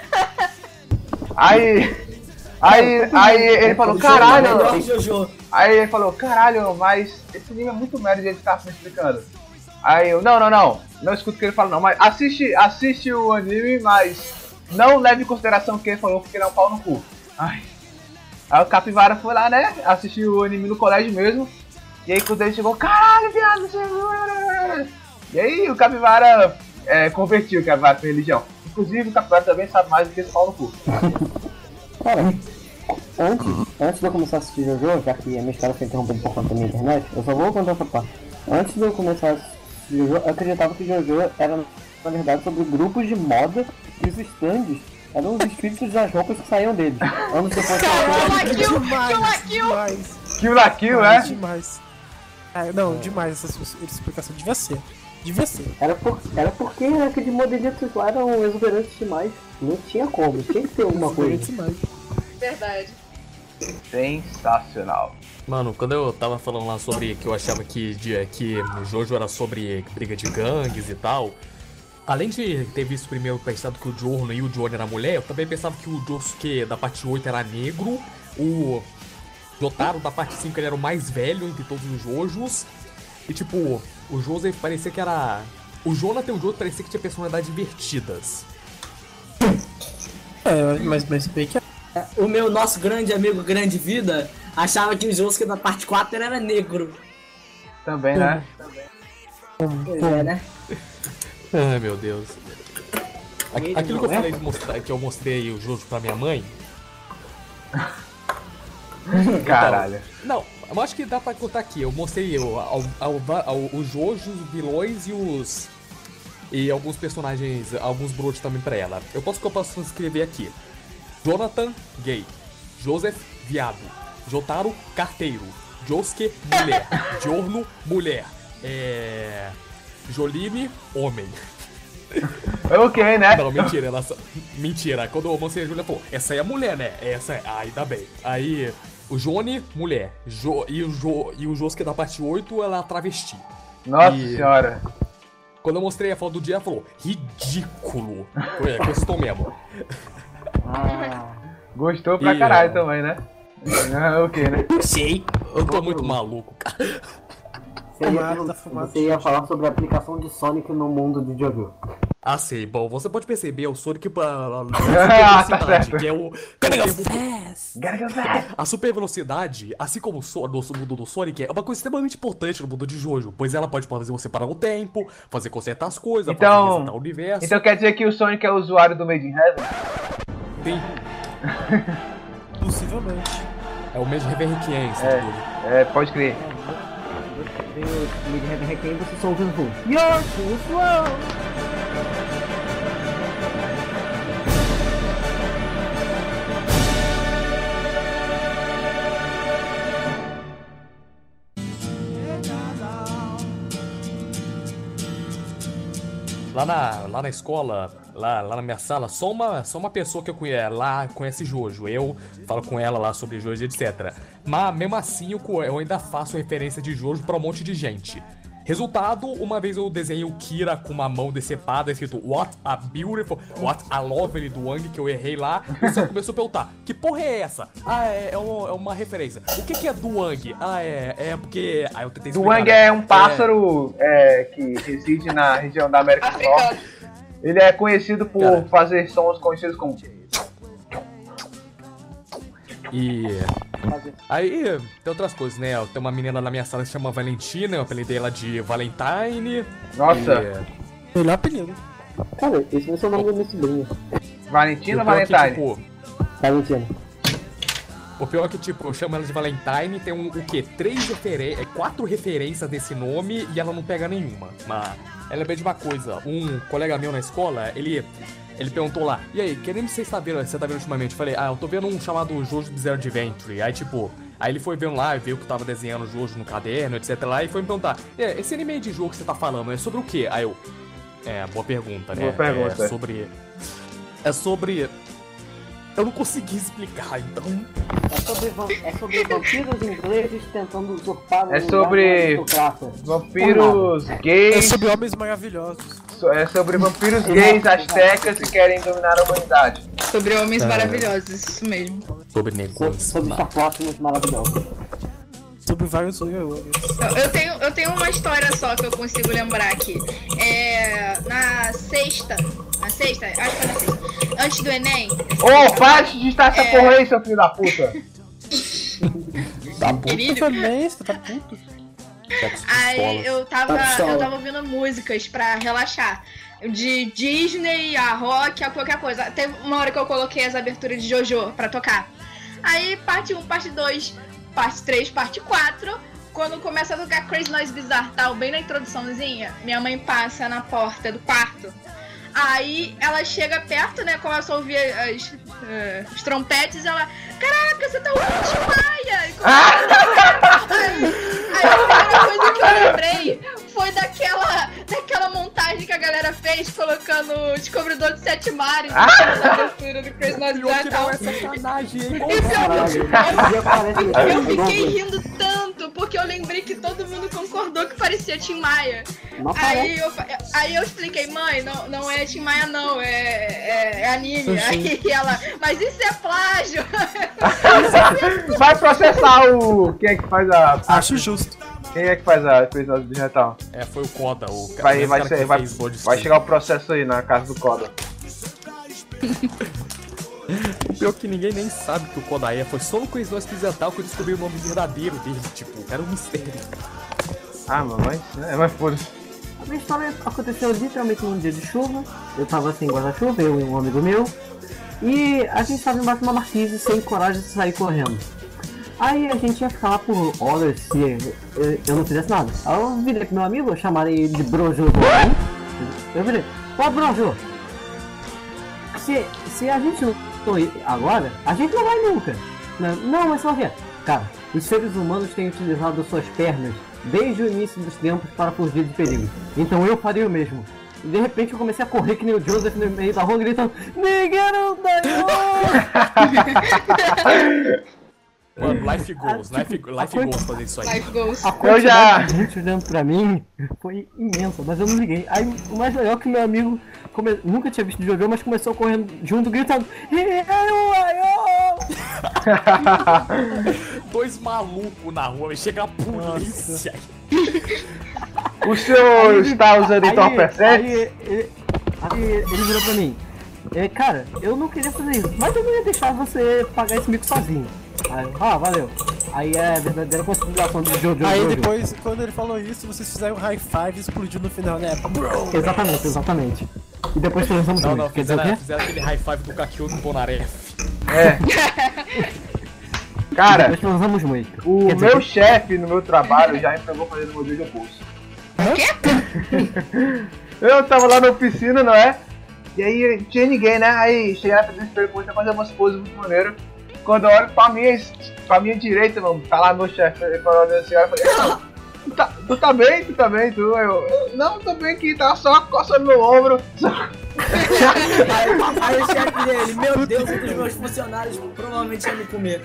Aí ele falou, caralho... Melhor Jojo. Aí ele falou, caralho, mas esse anime é muito merda de ele ficar me explicando. Aí eu, não escuta o que ele fala não, mas assiste o anime, mas não leve em consideração o que ele falou, porque ele é um pau no cu. Ai. Aí o Capivara foi lá, né, assistiu o anime no colégio mesmo, E aí quando ele chegou, caralho, viado, chegou. E aí o Capivara convertiu o Capivara pra religião. Inclusive o Capivara também sabe mais do que esse pau no cu. Cara, antes de eu começar a assistir Jojo, já que a minha história foi interrompida por conta da minha internet, eu só vou contar essa parte. Antes de eu começar a assistir Jojo, eu acreditava que Jojo era, na verdade, sobre grupos de moda e os stands eram os espíritos das roupas que saíam deles. Anos depois Demais. Kill la Kill, né? Demais. Não, demais essa explicação. Devia ser. Era porque aqueles modelitos lá eram exuberantes demais. Não tinha como, tinha que ter alguma coisa. Demais. Verdade. Sensacional. Mano, quando eu tava falando lá sobre que eu achava que o Jojo era sobre briga de gangues e tal, além de ter visto primeiro pensado que o Giorno e o Johnny era mulher, eu também pensava que o Josuke da parte 8 era negro, o Jotaro da parte 5 ele era o mais velho entre todos os Jojos, e tipo, o Joseph parecia que era... O Jonathan e o Jojo parecia que tinha personalidades divertidas. Mas bem que O nosso grande amigo Grande Vida achava que o Josuke da parte 4 era negro. Também, né? Pois é, né? Ai, meu Deus. Aquilo que eu falei de mostrar, que eu mostrei o Jojo pra minha mãe. Caralho. Não, eu acho que dá pra contar aqui. Eu mostrei os Jojos, os vilões e alguns personagens, alguns brotos também pra ela. Eu posso escrever aqui. Jonathan, gay. Joseph, viado. Jotaro, carteiro. Josuke, mulher. Giorno, mulher. Joline, homem. Ok, né? Não, mentira, mentira. Quando eu mostrei a Julia, falou, essa aí é mulher, né? Essa é. Ainda bem. Aí, o Johnny, mulher. E o Josuke da parte 8, ela é travesti. Nossa senhora. Quando eu mostrei a foto do dia, ela falou, ridículo. Com esse tom mesmo. Gostou pra caralho também, né? Ok, né? Sei. Eu tô muito maluco, cara. Você ia falar sobre a aplicação de Sonic no mundo de Jojo. Ah, sei. Bom, você pode perceber o Sonic Tá certo. que é o... Gotta go fast. A super velocidade, assim como no mundo do Sonic, é uma coisa extremamente importante no mundo de Jojo, pois ela pode fazer você parar o tempo, fazer consertar as coisas, Então- fazer resetar o universo. Então quer dizer que o Sonic é o usuário do Made in Heaven? Tem... possivelmente. É o mesmo Reverriquiense. Pode crer. Quem você só ouvindo fundo? You're too slow! Lá na escola, lá na minha sala, só uma pessoa que eu conheço lá conhece Jojo. Eu falo com ela lá sobre Jojo, etc. Mas mesmo assim eu ainda faço referência de Jojo pra um monte de gente. Resultado, uma vez eu desenhei o Kira com uma mão decepada, escrito What a beautiful, what a lovely do Wang, que eu errei lá. E você começou a perguntar, que porra é essa? É uma referência. O que é do Wang? É porque... eu tentei explicar. O Wang é um pássaro que reside na região da América do Norte. Ele é conhecido por fazer sons conhecidos como... E... aí, tem outras coisas, né? Tem uma menina na minha sala que se chama Valentina, eu apelidei ela de Valentine. Nossa. Melhor apelido. Cara, esse vai ser o nome da minha sobrinha. Valentina ou Valentine? Valentine? Valentina. O pior é que, tipo, eu chamo ela de Valentine, tem o quê? 4 referências desse nome e ela não pega nenhuma. Mas ela é bem de uma coisa. Um colega meu na escola, ele perguntou lá, e aí, querendo você tá vendo ultimamente? Eu falei, eu tô vendo um chamado Jojo Bizarre Adventure. Aí, tipo, ele foi vendo lá e viu que eu tava desenhando o Jojo no caderno, etc. lá, e foi me perguntar, esse anime de jogo que você tá falando, é sobre o quê? Aí eu, boa pergunta, né? Boa pergunta. É sobre... Eu não consegui explicar, então... É sobre vampiros ingleses tentando usurpar o É sobre vampiros gays. É sobre homens maravilhosos. É sobre vampiros gays astecas que querem dominar a humanidade. Sobre homens maravilhosos, isso mesmo. Sobre negócios. Sobre sapótimos maravilhosos. Sobre vários jogadores. Eu tenho uma história só que eu consigo lembrar aqui. Na sexta, acho que foi na sexta, antes do Enem. Para de digitar essa porra aí, seu filho da puta. Tá puto também, você tá puto. Aí eu tava pistola. ouvindo músicas pra relaxar. De Disney, a rock, a qualquer coisa. Teve uma hora que eu coloquei as aberturas de JoJo pra tocar. Aí, parte 1, parte 2, parte 3, parte 4. Quando começa a tocar Crazy Noise Bizarre, tal, bem na introduçãozinha, minha mãe passa na porta do quarto. Aí ela chega perto, né? Começa a ouvir os trompetes e ela... Caraca, você tá ouvindo Tim Maia! Aí a primeira coisa que eu lembrei foi daquela montagem que a galera fez colocando o Descobridor de Sete Mares na abertura do Crazy Noise Bizarre e tal. Eu fiquei rindo tanto porque eu lembrei que todo mundo concordou que parecia Tim Maia. Aí eu expliquei, mãe, não é Tim Maia não, é anime. Aí ela, mas isso é plágio. Vai processar o... Quem é que faz a... Acho justo. Quem é que faz a coisa do digital? Foi o Koda, o Vai chegar o processo aí na casa do Koda. O pior é que ninguém nem sabe que o Kodaia foi só no Crazy Noise Bizarre que eu descobri o nome verdadeiro dele, tipo, era um mistério. Mamãe, mas foda-se. A minha história aconteceu literalmente num dia de chuva. Eu tava assim, guarda-chuva, eu e um amigo meu. E a gente tava embaixo de uma marquise sem coragem de sair correndo. Aí a gente ia ficar lá por horas se eu não fizesse nada. Aí eu virei pro meu amigo, eu chamarei ele de Brojo. Eu virei, Brojo, se a gente não ir agora, a gente não vai nunca. Não, mas só que, cara, os seres humanos têm utilizado suas pernas desde o início dos tempos para fugir de perigo. Então eu faria o mesmo. E de repente eu comecei a correr que nem o Joseph no meio da rua gritando Nigero Daio! Mano, life goals fazer isso aí. Life goals. A quantidade de gente olhando pra mim foi imensa, mas eu não liguei. Aí o mais legal é que meu amigo nunca tinha visto JoJo, mas começou correndo junto, gritando Dois malucos na rua, chega a polícia. O senhor está usando entorpecente? Aí ele virou pra mim. Cara, eu não queria fazer isso, mas eu não ia deixar você pagar esse mico sozinho. Aí, valeu. Aí é a verdadeira consideração do JoJo. Aí depois, quando ele falou isso, vocês fizeram um high five e explodiu no final, né? Bro. Exatamente. E depois transamos muito. Não, Quer dizer o quê? fizeram aquele high five do Kakio do Bonaref. Cara, depois transamos muito. O meu chefe no meu trabalho já me pegou fazendo modelo de bolso. O quê? Eu tava lá na oficina, não é? E aí não tinha ninguém, né? Aí cheguei na frente do espelho, comecei a fazer umas poses muito maneiras. Quando eu olho pra minha direita, mano, tá lá meu chefe, ele falou assim, eu falei, tu tá bem, tu? Não, tô bem aqui, tava só coçando meu ombro. Aí o chefe dele, meu Deus, um dos meus funcionários provavelmente ia me comer.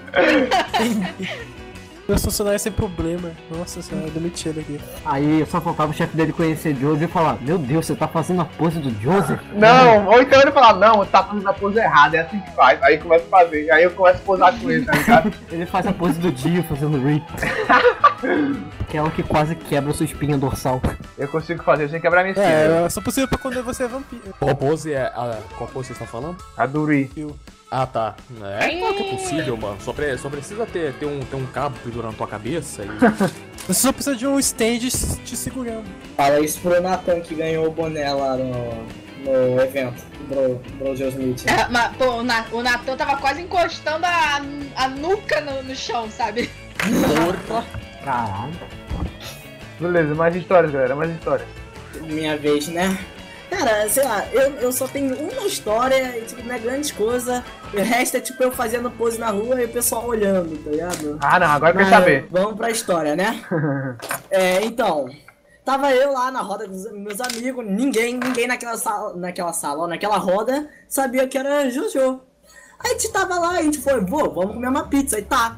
Meus funcionários sem problema. Nossa senhora, eu demiti ele aqui. Aí só faltava o chefe dele conhecer Joseph e falar, meu Deus, você tá fazendo a pose do Joseph? Não, ou então ele fala, não, você tá fazendo a pose errada, é assim que faz. Aí começa a fazer, aí eu começo a posar com ele, tá ligado? Ele faz a pose do Dio fazendo rip. Aquela que quase quebra sua espinha dorsal. Eu consigo fazer sem quebrar minha espinha. É só possível pra quando você é vampiro. Qual pose vocês estão falando? A do Ri. Ah, tá. Claro que é possível, mano. Só precisa ter um cabo pendurando na tua cabeça e... Você só precisa de um stand te segurando. Fala isso pro Nathan que ganhou o boné lá no evento. Bro Smith. Mas, pô, o Nathan tava quase encostando a nuca no chão, sabe? Porra! Caralho. Beleza, mais histórias, galera, mais histórias. Minha vez, né? Cara, sei lá, eu só tenho uma história e, tipo, não é grande coisa. O resto é, tipo, eu fazendo pose na rua e o pessoal olhando, tá ligado? Ah, não, agora eu quero saber. Vamos pra história, né? Então, tava eu lá na roda com os meus amigos, ninguém naquela roda sabia que era JoJo. Aí a gente tava lá, a gente foi, vamos comer uma pizza, aí tá.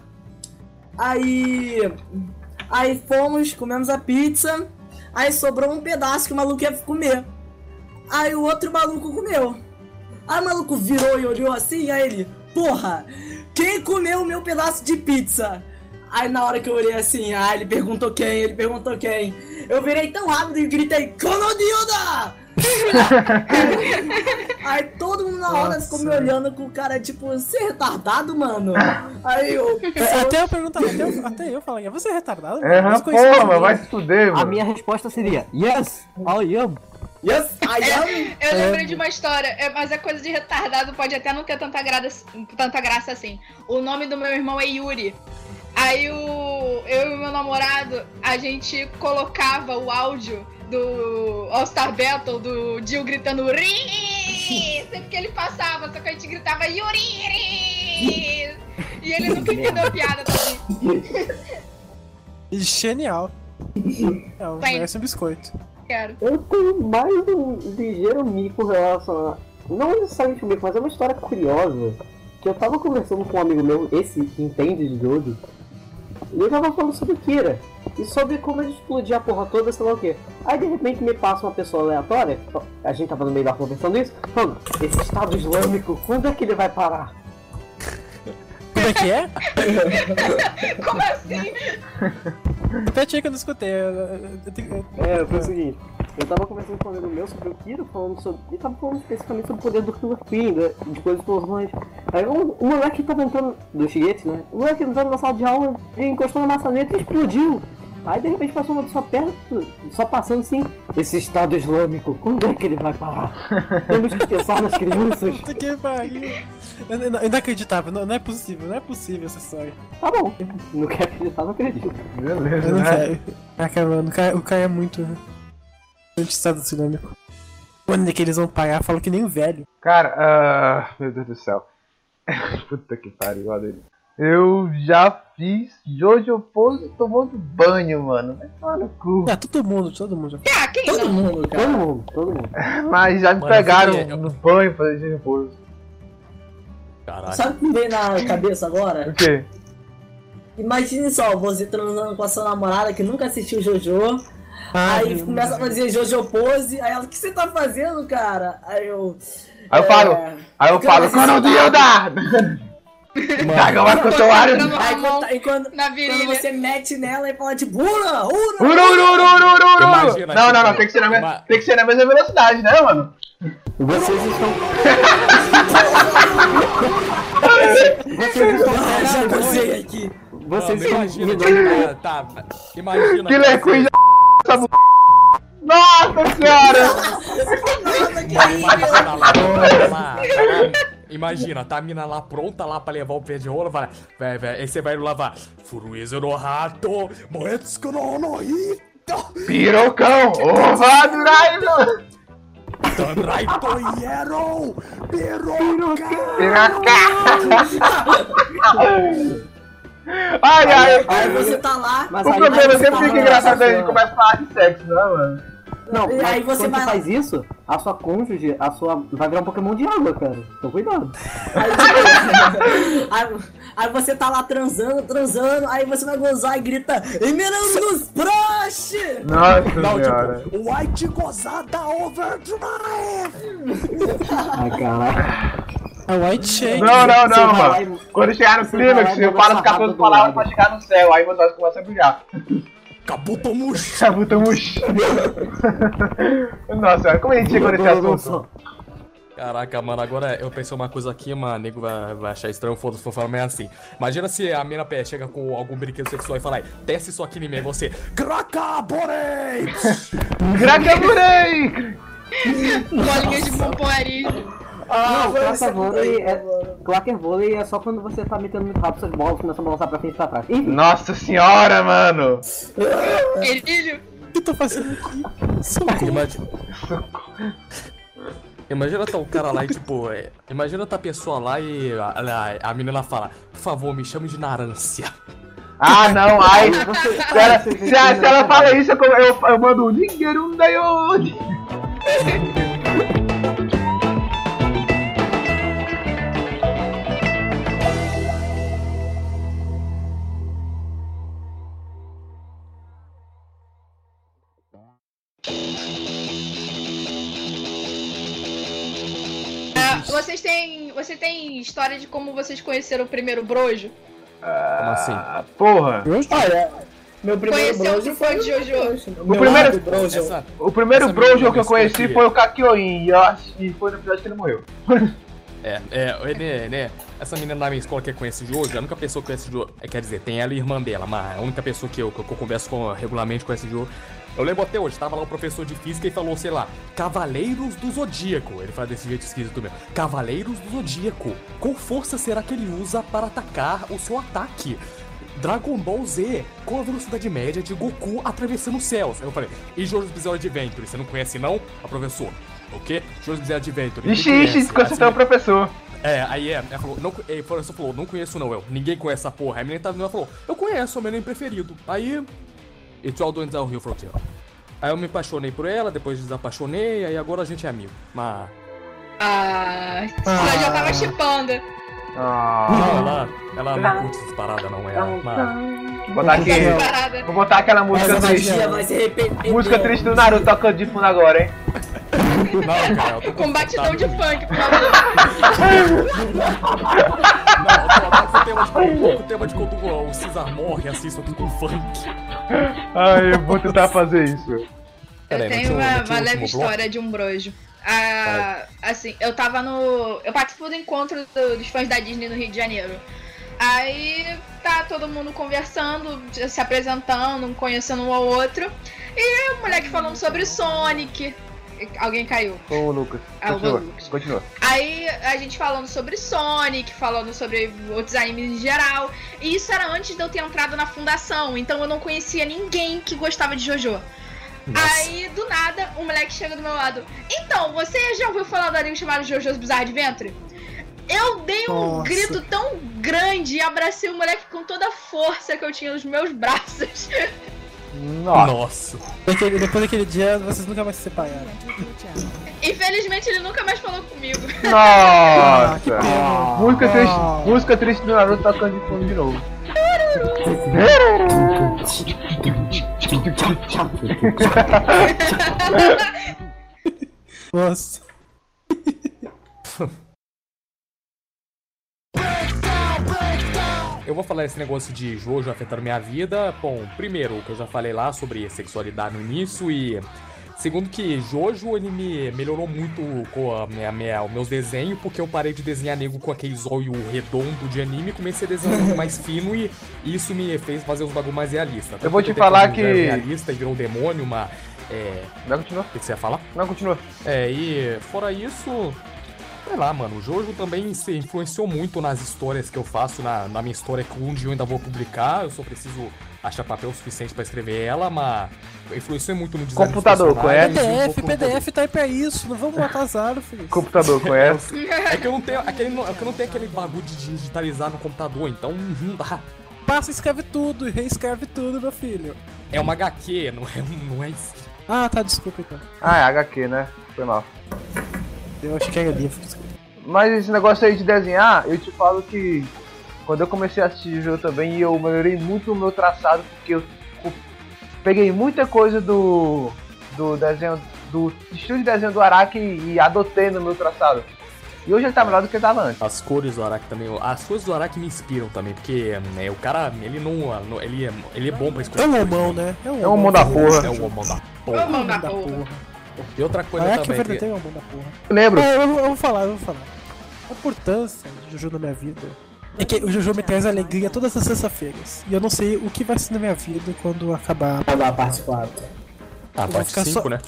Aí fomos, comemos a pizza, aí sobrou um pedaço que o maluco ia comer. Aí o outro maluco comeu. Aí o maluco virou e olhou assim, aí ele, porra, quem comeu o meu pedaço de pizza? Aí na hora que eu olhei assim, ele perguntou quem, Eu virei tão rápido e gritei, Konodioda! Aí todo mundo na roda ficou me olhando com o cara, tipo, você é retardado, mano? Aí eu. Até eu perguntar, até eu falaria, você é retardado? Porra, mas vai se fuder, A mano. minha resposta seria, yes, I am. Yes, I am. Eu lembrei de uma história, mas é coisa de retardado, pode até não ter tanta graça assim. O nome do meu irmão é Yuri. Aí eu e meu namorado, a gente colocava o áudio do All Star Battle do Jill gritando Uri! Sempre que ele passava, só que a gente gritava Yuri! E ele nunca entendeu a piada também. Genial. Não, merece um biscoito. Quero. Eu tenho mais um ligeiro mico em relação a... Não necessariamente um mico, mas é uma história curiosa. Que eu tava conversando com um amigo meu, esse que entende de jogo. E eu tava falando sobre Kira. E sobre como ele explodia a porra toda, sei lá o quê. Aí de repente me passa uma pessoa aleatória, a gente tava no meio da conversando isso, falando, esse Estado Islâmico, quando é que ele vai parar? Como é que é? Como assim? Repete aí que eu não escutei. Foi o seguinte, eu tava conversando com um amigo meu sobre o Kira, ele tava falando especificamente sobre o poder do Killer Queen, de coisas explosões. Aí o moleque tava entrando, do Shigechi, né? O moleque entrando na sala de aula, ele encostou na maçaneta e explodiu. Aí de repente passou uma pessoa perto, só passando assim, esse Estado Islâmico, quando é que ele vai parar? Temos que pensar nas crianças. Puta que pariu. Inacreditável, não é possível essa história. Tá bom, não quer acreditar, não acredito. Beleza, Eu não né? quero. Ah, cara, mano, o cara é muito anti-estado islâmico. Quando é que eles vão parar? Falo que nem um velho. Cara, meu Deus do céu. Puta que pariu, olha ele. Eu já fiz Jojo Pose tomando banho, mano. Vai tomar no cu. Ah, todo mundo já fez. Ah, quem Todo não? mundo, cara. Todo mundo. Mas já me Mano, pegaram eu- no banho fazer Jojo Pose. Caralho. Sabe o que me veio na cabeça agora? O quê? Imagine só, você transando com a sua namorada que nunca assistiu Jojo. Aí começa a fazer Jojo Pose. Aí ela, o que você tá fazendo, cara? Aí eu falo, quando o Yoda! Caga uma cotoalha. quando Na virilha. você mete nela e fala tipo, ura, ura. Uru! Imagina, Não, tipo, tem que ser na mesma velocidade, né, mano? Vocês estão... Já gozei aqui. Vocês Mano, estão... imagina, tá, imagina. Killer Queen já... Nossa senhora! Imagina lá, imagina, tá a mina lá pronta lá pra levar o pé de rola, vai, aí você vai lavar. Furuizo no rato, moetsuko no hito, Pirocão! Overdrive! Sunrai to Yero, piroca. Ai! Aí você tá lá. Mas O aí- problema aí você sempre tá fica lá, engraçado sua- quando a gente começa a falar de sexo, né, mano? Não, E mas aí você quando vai você lá- faz isso, a sua cônjuge, vai virar um Pokémon de água, cara. Então cuidado. Aí você tá lá transando, aí você vai gozar e grita, Emerald nos broche! Nossa Não, senhora. tipo, white gozada overdrive. Ai, caralho. A White Shake. Não, Você vai lá mano. Quando chegar no você vai lá clímax, e eu manda falo as essa 14 raba do palavras lado. pra chegar no céu, aí meus olhos começam a brilhar. Kabutomushi. Chabutamush. Nossa senhora, como a gente chegou nesse assunto? Caraca, mano, agora eu pensei uma coisa aqui, mano, nego vai achar estranho, foda-se, vou falar meio assim. Imagina se a mina pé chega com algum brinquedo sexual e fala aí, desce isso aqui em mim, você, Cracabore! Gracamurei! Bolinhas de pompoarismo. Não, isso é Clacker Volley é só quando você tá metendo muito rápido suas bolas, começa a balançar pra frente e pra trás. Enfim, Nossa senhora, mano! Erilho. O que eu tô fazendo aqui? Imagina tá o cara lá e tipo, imagina tá a pessoa lá e a menina fala, por favor, me chame de Narância. Ah, não, ai. Se ela fala isso, eu mando um Nigerum Dayo. Você tem história de como vocês conheceram o primeiro brojo? Como assim? Porra. Olha, Meu primeiro Conheceu Brojo outro fã de Jojo. Meu primeiro- lado Brojo. O primeiro Essa Brojo menina que eu conheci aqui. foi o Kakyoin, e eu acho que foi no episódio que ele morreu. Essa menina na minha escola que conhece Jojo, a única pessoa que conhece Jojo, quer dizer, tem ela e a irmã dela, mas a única pessoa que eu converso regularmente com esse Jojo. Eu lembro até hoje, tava lá o professor de física e falou, sei lá, Cavaleiros do Zodíaco. Ele fala desse jeito esquisito mesmo. Cavaleiros do Zodíaco. Qual força será que ele usa para atacar o seu ataque? Dragon Ball Z, com a velocidade média de Goku atravessando os céus. Aí eu falei, e Jojo's Bizarre Adventure? Você não conhece não? A professor, o quê? Jojo's Bizarre Adventure? Ninguém conhece. Desconcertou o professor. Ela falou, o professor falou, não conheço não, ninguém conhece essa porra. Aí a menina tava vindo, ela falou, eu conheço, é o meu anime preferido. Aí, It's All Downhill from Here. Aí eu me apaixonei por ela, depois desapaixonei, aí agora a gente é amigo. Mas... Ela já tava chipando. Ah. Ela não curte essas paradas não, Vou botar aqui. Parada. Vou botar aquela música Essa triste. magia vai se repetir. Música triste do Naruto tocando de fundo agora, hein? Não, cara, eu tô Com batidão de funk, por favor. Não, o tema de quando o Cesar morre, assistam aqui com funk. Ai, eu vou tentar fazer isso. Eu Peraí, tenho não uma tinha leve último bloco? história de um brojo. Assim, eu participo do encontro dos fãs da Disney no Rio de Janeiro. Aí tá todo mundo conversando, se apresentando, um conhecendo um ao outro. E o moleque falando sobre Sonic. Alguém caiu. Ô, Lucas. Ah, o Continua. Lucas. Continua. Aí a gente falando sobre Sonic, falando sobre outros animes em geral. E isso era antes de eu ter entrado na fundação, então eu não conhecia ninguém que gostava de Jojo. Aí, do nada, um moleque chega do meu lado. Então, você já ouviu falar do anime chamado Jojo's Bizarre Adventure? Eu dei um Nossa. grito tão grande e abracei o moleque com toda a força que eu tinha nos meus braços. Nossa. Depois daquele dia, vocês nunca mais se separaram. Infelizmente, ele nunca mais falou comigo. Nossa. que pena. Música triste do Naruto tocando de fundo de novo. Nossa. Eu vou falar esse negócio de Jojo afetando minha vida. Bom, primeiro, o que eu já falei lá sobre sexualidade no início e... Segundo que Jojo, ele me melhorou muito com os meus desenhos, porque eu parei de desenhar nego com aquele zóio redondo de anime e comecei a desenhar um mais fino e isso me fez fazer uns bagulho mais realista. Eu vou te falar que... que- realista e virou um demônio, mas... Não, continua. O que você ia falar? Não, continua. E fora isso... Sei lá, mano, o Jojo também se influenciou muito nas histórias que eu faço, na minha história que um dia eu ainda vou publicar, eu só preciso achar papel suficiente pra escrever ela, mas influenciou muito no design Computador, dos personagens PDF, e um pouco no PDF tá aí pra isso. Não vamos matar azar, filho. Computador, conhece? É que eu não tenho aquele bagulho de digitalizar no computador, então não dá. Passa e escreve tudo e reescreve tudo, meu filho. É uma HQ, não é isso. Ah, tá, desculpa então. Ah, é HQ, né? Foi mal. Eu acho que era livro. Mas esse negócio aí de desenhar, eu te falo que quando eu comecei a assistir o jogo também, eu melhorei muito o meu traçado, porque eu peguei muita coisa do desenho, do estilo de desenho do Araki e adotei no meu traçado. E hoje ele tá melhor do que ele tava antes. As cores do Araki também, as cores do Araki me inspiram também, porque o cara, ele ele é bom pra escolher. É um cores, homão, né? É um homão da porra. É um homão da Ô, porra. mão da da porra. porra. E outra coisa Araki também, verdadeiro é um homão da porra. Lembro. Eu vou falar. A importância de Jojo na minha vida é que o Jojo me traz alegria todas as sextas-feiras. E eu não sei o que vai ser na minha vida quando acabar. Da parte 4. a vou parte ficar 5, só- né?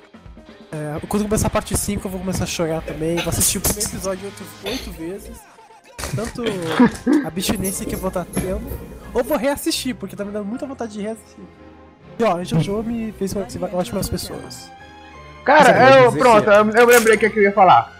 Quando começar a parte 5, eu vou começar a chorar também. Vou assistir o primeiro episódio 8 vezes. Tanto a abstinência que eu vou estar tendo. Ou vou reassistir, porque tá me dando muita vontade de reassistir. E ó, Jojo me fez ótimas pessoas. Cara, Você quer dizer pronto, que- eu lembrei o que eu ia falar.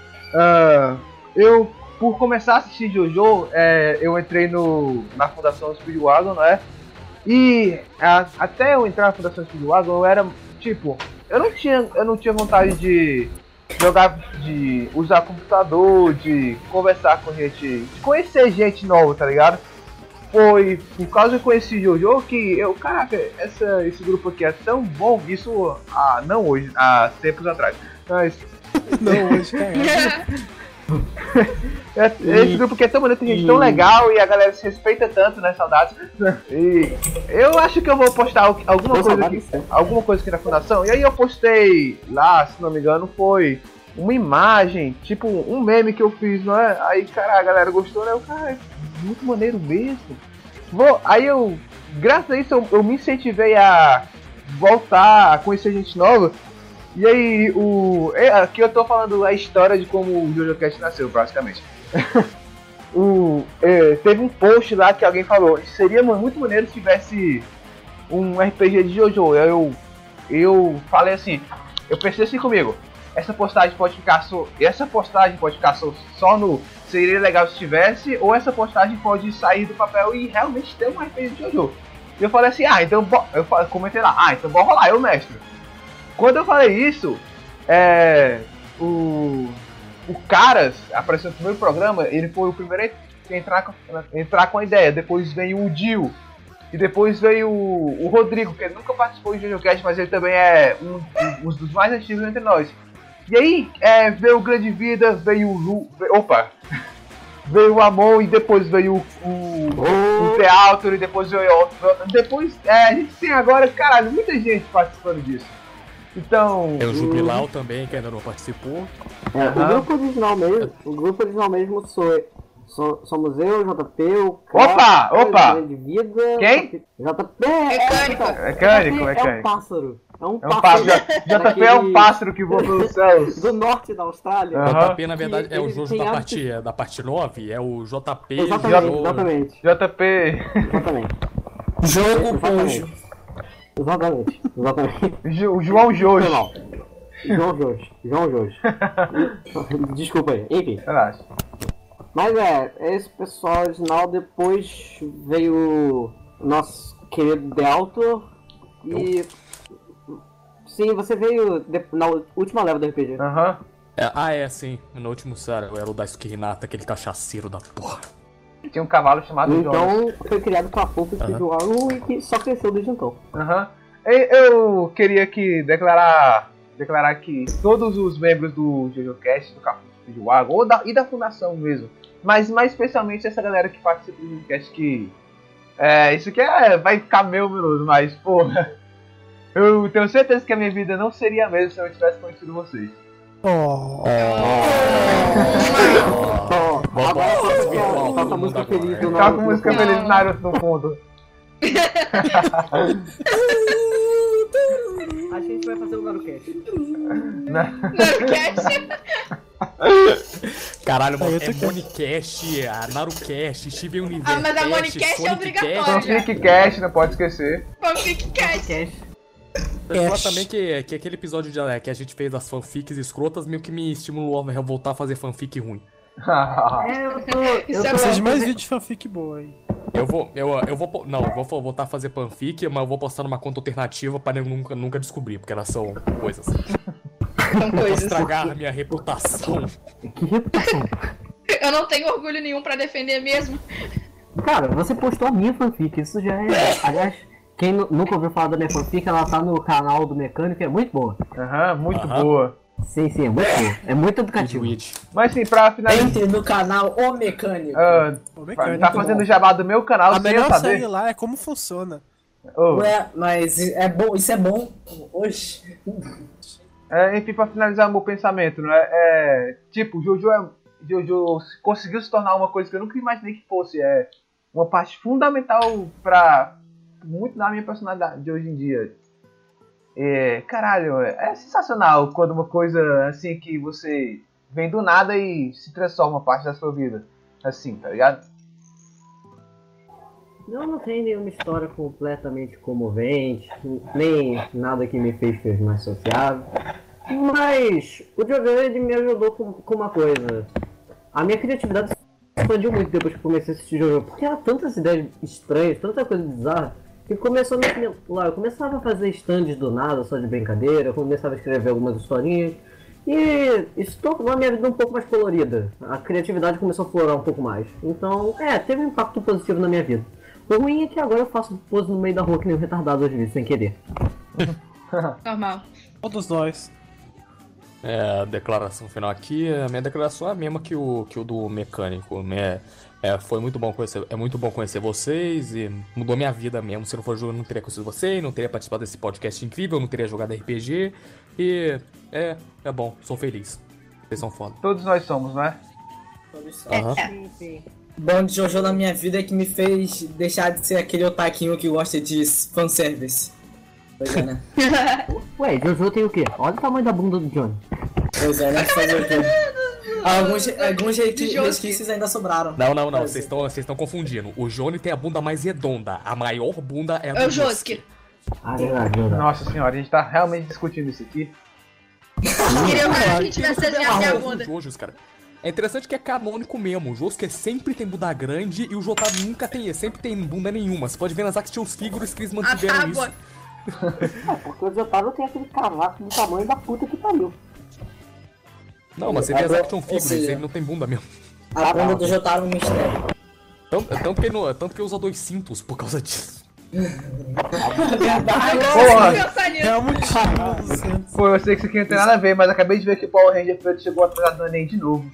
Eu, por começar a assistir Jojo, eu entrei na Fundação Speedwagon, não é? E até eu entrar na Fundação Speedwagon, eu era, tipo, eu não tinha vontade de jogar, de usar computador, de conversar com gente, de conhecer gente nova, tá ligado? Foi por causa que eu conheci Jojo que caraca, esse grupo aqui é tão bom, isso não hoje, há tempos atrás. Mas Não, hoje, cara. Esse grupo que é tão bonito, tem gente tão legal e a galera se respeita tanto, né? Saudades. E eu acho que eu vou postar alguma coisa aqui na fundação. E aí eu postei lá, se não me engano, foi uma imagem, tipo um meme que eu fiz, não é? Aí, cara, a galera gostou, né? Eu, cara, muito maneiro mesmo. Aí eu, graças a isso, eu me incentivei a voltar a conhecer gente nova. E aí, aqui eu tô falando a história de como o JojoCast nasceu, basicamente. Teve um post lá que alguém falou: seria muito maneiro se tivesse um RPG de JoJo. Eu falei assim, eu pensei assim comigo: essa postagem pode ficar só no seria legal se tivesse, ou essa postagem pode sair do papel e realmente ter um RPG de JoJo. E eu falei assim: então comentei lá, então bora rolar, eu mestre. Quando eu falei isso, o Caras apareceu no primeiro programa, ele foi o primeiro a entrar com a ideia. Depois veio o Dio, e depois veio o Rodrigo, que nunca participou de JoJoCast, mas ele também é um dos mais antigos entre nós. E aí veio o Grande Vida, veio o veio o Amon, e depois veio o Teatro, e depois veio outro. Depois a gente tem agora, caralho, muita gente participando disso. Então. Tem o Jubilau também, que ainda não participou. O grupo original mesmo somos eu, JP, o Opa! Grande Vida. Quem? JP Mecânico. É um pássaro. JP é um pássaro que voa pelos céus. Do norte da Austrália. JP, na verdade, é o Jojo da parte 9, é o JP. Exatamente. JP. Exatamente. Jogo Bojo. Exatamente. O João Jojo. João Jojo. Desculpa aí. Enfim. Relaxa. Mas esse pessoal original, depois veio o nosso querido Delto. E... Sim, você veio na última leva do RPG. Sim. No último sério, era o Daisuke Hinata, aquele cachaceiro da porra. Tinha um cavalo chamado Jonas. Então, foi criado com a força de João e que só cresceu desde então. Eu queria declarar que todos os membros do JojoCast, do Café de Joago, e da Fundação mesmo, mas mais especialmente essa galera que participa do JojoCast, que... isso aqui vai ficar meio minuto, mas, porra... Eu tenho certeza que a minha vida não seria a mesma se eu não tivesse conhecido vocês. Toca música feliz do Naruto. Toca música feliz do Naruto no fundo. A gente vai fazer o NaruCast. NaruCast? Caralho, mano, é Monicast, a NaruCast, Steven Universe. Mas a Monicast é obrigatório. FanficCast, não pode esquecer. FanficCast. Eu falar também que aquele episódio que a gente fez das fanfics escrotas meio que me estimulou a voltar a fazer fanfic ruim. Eu preciso de mais vídeo de fanfic boa aí. Eu vou voltar a fazer fanfic, mas eu vou postar numa conta alternativa para eu nunca descobrir, porque elas são coisas. São coisas. Estragar a minha reputação. Que reputação? Eu não tenho orgulho nenhum pra defender mesmo. Cara, você postou a minha fanfic, isso já é... Aliás, quem nunca ouviu falar da minha fanfic, ela tá no canal do Mecânico, é muito boa. Muito boa. Sim, é muito boa. É muito educativo. Mas sim, pra finalizar... Entre no canal O Mecânico. Tá fazendo jabá do meu canal, a melhor saber. série lá é como funciona. Ué, mas é bom, isso é bom. Oxi. Enfim, pra finalizar o meu pensamento, né? Tipo, Jojo conseguiu se tornar uma coisa que eu nunca imaginei que fosse. Uma parte fundamental pra muito da minha personalidade de hoje em dia. Caralho, é sensacional quando uma coisa assim que você vem do nada e se transforma parte da sua vida. Assim, tá ligado? Não tem nenhuma história completamente comovente, nem nada que me fez mais sociável. Mas o Jojo, ele me ajudou com uma coisa. A minha criatividade se expandiu muito depois que eu comecei a assistir Jojo, porque era tantas ideias estranhas, tanta coisa bizarra, que começou a me lá. Eu começava a fazer stands do nada, só de brincadeira, eu começava a escrever algumas historinhas, e isso tornou a minha vida um pouco mais colorida. A criatividade começou a florar um pouco mais. Então, teve um impacto positivo na minha vida. O ruim é que agora eu faço pose no meio da rua que nem um retardado às vezes, sem querer. Normal. Todos nós. A declaração final aqui, a minha declaração é a mesma que o do mecânico, né? Foi muito bom conhecer vocês e mudou minha vida mesmo. Se não for jogo, eu não teria conhecido vocês, não teria participado desse podcast incrível, não teria jogado RPG. E é bom, sou feliz. Vocês são foda. Todos nós somos, não é? Aham. O bom de Jojo na minha vida é que me fez deixar de ser aquele otaquinho que gosta de fanservice. Pois é, né? Ué, Jojo tem o quê? Olha o tamanho da bunda do Johnny. Pois é, né? Fazer o quê? Alguns resquícios ainda sobraram. Não, vocês estão confundindo. O Johnny tem a bunda mais redonda. A maior bunda é a do É o Josuke. Ah, verdade. Nossa senhora, a gente tá realmente discutindo isso aqui. Queria mais que tivesse desenhado minha bunda. Jojos, cara. É interessante que é canônico mesmo. O Josuke sempre tem bunda grande e o Jotaro nunca tem. Sempre tem bunda nenhuma. Você pode ver nas Action Figures que eles mantiveram isso. Porque o Jotaro tem aquele cavaco do tamanho da puta que pariu. Não, mas você vê as Action Figures, ele não tem bunda mesmo. A bunda do Jotaro é um mistério. Tanto que usa 2 cintos por causa disso. Porra. Pensar nisso. É o motivo do Santos. Pô, eu sei que isso aqui não tem nada a ver, mas acabei de ver que o Power Ranger Preto chegou atrasado no Enem de novo.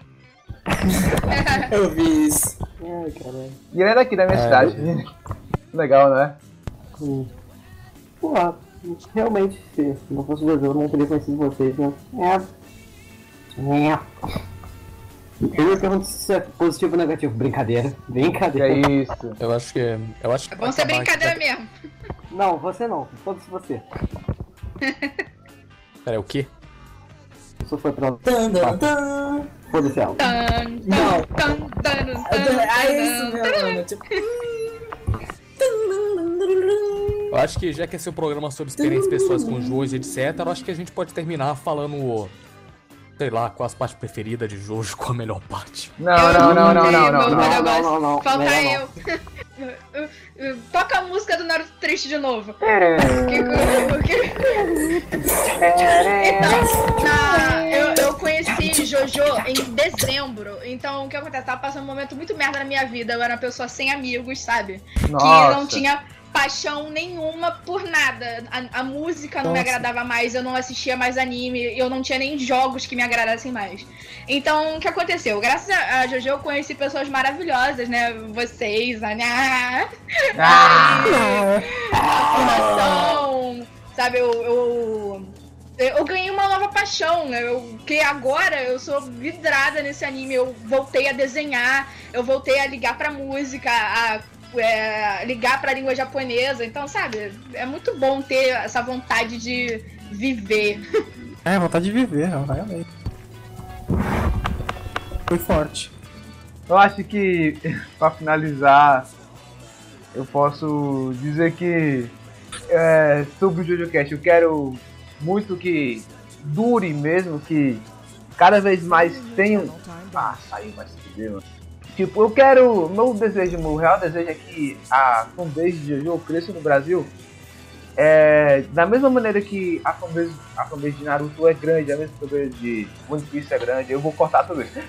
Eu vi isso. Ai, caralho. E ele é daqui da minha cidade. Legal, né? Porra, realmente, se não fosse o Jojo, eu não teria conhecido vocês, né? Eu me pergunto se isso é positivo ou negativo. Brincadeira. Que é isso. Eu acho que. É bom ser brincadeira mesmo. Não, você não. Foda-se você. Peraí, o quê? Isso foi pra... Tan, tan, tan. Foda-se ela. É isso mesmo, mano. Tipo... Eu acho que já que esse é um programa sobre experiências pessoais com Jojo, etc., eu acho que a gente pode terminar falando, sei lá, qual as partes preferidas de Jojo, qual a melhor parte. Não. Falta melhor eu. Toca a música do Naruto triste de novo. Então, eu conheci Jojo em dezembro. Então, o que acontece? Tava passando um momento muito merda na minha vida. Eu era uma pessoa sem amigos, sabe? Que não tinha paixão nenhuma por nada. A música não me agradava mais, eu não assistia mais anime, eu não tinha nem jogos que me agradassem mais. Então, o que aconteceu? Graças a Jojo eu conheci pessoas maravilhosas, né? Vocês, a formação, sabe? Eu ganhei uma nova paixão, né? Que agora eu sou vidrada nesse anime, eu voltei a desenhar, eu voltei a ligar pra música, ligar pra língua japonesa. Então, sabe, é muito bom ter essa vontade de viver. Vontade de viver, realmente. Foi forte. Eu acho que, pra finalizar, eu posso dizer que sobre o JojoCast, eu quero muito que dure mesmo, que cada vez mais tenham... saiu, vai se fuder, mano. Tipo, eu quero... Meu real desejo é que a fanbase de Jojo cresça no Brasil. Da mesma maneira que a fanbase de Naruto é grande, a mesma fanbase de One Piece é grande. Eu vou cortar tudo isso.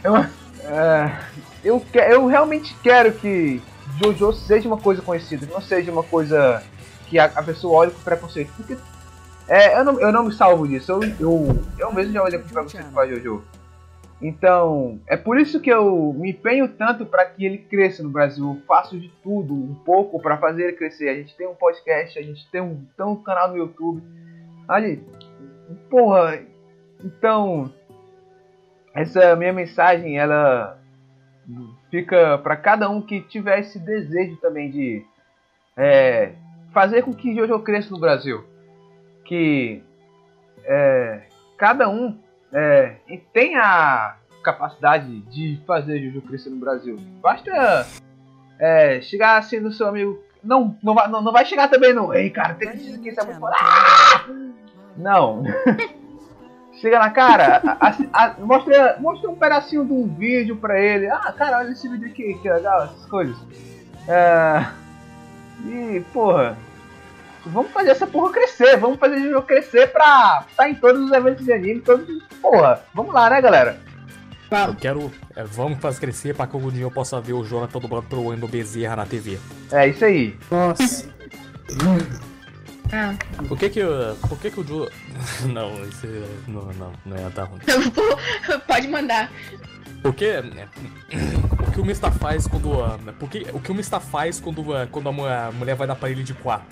Eu realmente quero que Jojo seja uma coisa conhecida, não seja uma coisa que a pessoa olhe com preconceito. Porque eu não me salvo disso. Eu mesmo já olhei com preconceito para Jojo. Então, é por isso que eu me empenho tanto para que ele cresça no Brasil. Eu faço de tudo, um pouco, para fazer ele crescer. A gente tem um podcast, a gente tem um canal no YouTube. Porra, então, essa minha mensagem, ela fica para cada um que tiver esse desejo também de fazer com que Jojo cresça no Brasil. Que cada um tem a capacidade de fazer Jojo crescer no Brasil. Basta chegar assim no seu amigo. Não vai chegar também no... Ei, cara, tem que dizer que isso é muito foda. Não. Chega na cara, mostra um pedacinho de um vídeo pra ele. Cara, olha esse vídeo aqui, que legal, essas coisas. E, porra, vamos fazer essa porra crescer, vamos fazer o jogo crescer pra estar em todos os eventos de anime, porra, vamos lá, né, galera? Eu quero, vamos fazer crescer pra que algum dia eu possa ver o Jonathan dublado pelo Wendel Bezerra na TV. É isso aí. Nossa. Ah. Por que que o Joe... Não, isso não ia dar ruim. Pode mandar. O que o Mista faz quando... o que o Mista faz quando a mulher vai dar pra ele de 4?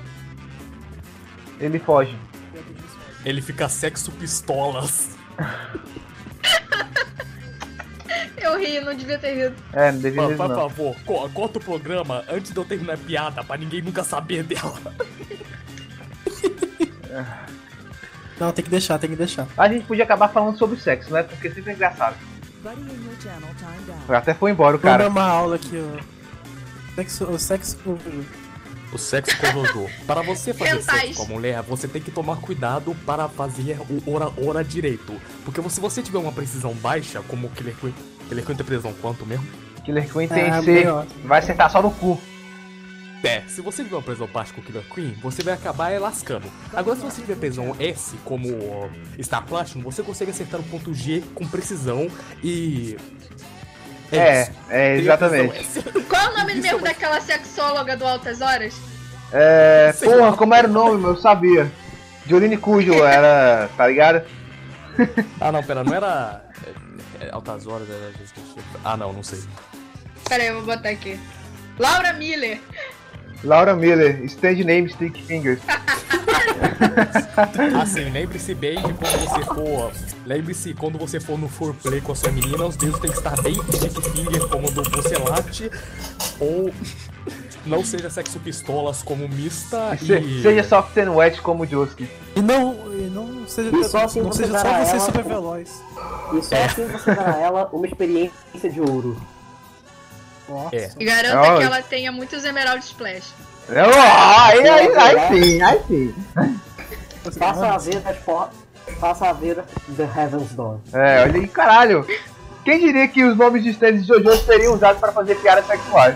Ele foge. Ele fica sexo pistolas. Eu ri, não devia ter rido. É, não devia Por mesmo não. favor, corta o programa antes de eu terminar a piada, pra ninguém nunca saber dela. Não, tem que deixar. A gente podia acabar falando sobre sexo, né? Porque sempre é engraçado. Até foi embora o Vamos dar cara. uma aula aqui, ó. O sexo com O sexo com o Jojo. Para você fazer Hentais. sexo com a mulher, você tem que tomar cuidado para fazer o hora direito. Porque se você tiver uma precisão baixa, como o Killer Queen tem precisão quanto mesmo? Killer Queen tem Ah, C. melhor. Vai acertar só no cu. Se você tiver uma precisão baixa com o Killer Queen, você vai acabar lascando. Agora, se você tiver precisão S, como Star Platinum, você consegue acertar o ponto G com precisão e... isso. É, Tem a exatamente. precisão S. Qual é o nome mesmo daquela sexóloga do Altas Horas? Sei Porra, lá. como era o nome, meu? Eu sabia. Jolene Cujo era, tá ligado? Ah, não, pera, não era... Altas horas, era... Ah, não sei. Pera aí, eu vou botar aqui. Laura Miller. Laura Miller, Stand Name Stick Fingers. Assim, lembre-se bem de quando você for. Lembre-se quando você for no foreplay com a sua menina, os dedos têm que estar bem stick finger como do Bucelate. Ou não seja sexo pistolas como Mista e. Seja soft and wet como Josuke. E não seja, E só assim não você seja só dará você ela- super veloz. E só assim você dará a ela uma experiência de ouro. Ó. É. E garanto Olha. que ela tenha muitos Emerald Splash. Aí sim. Faça a ver The Heaven's Door. É, olha aí, caralho. Quem diria que os nomes de stands de JoJo seriam usados para fazer piadas sexuais?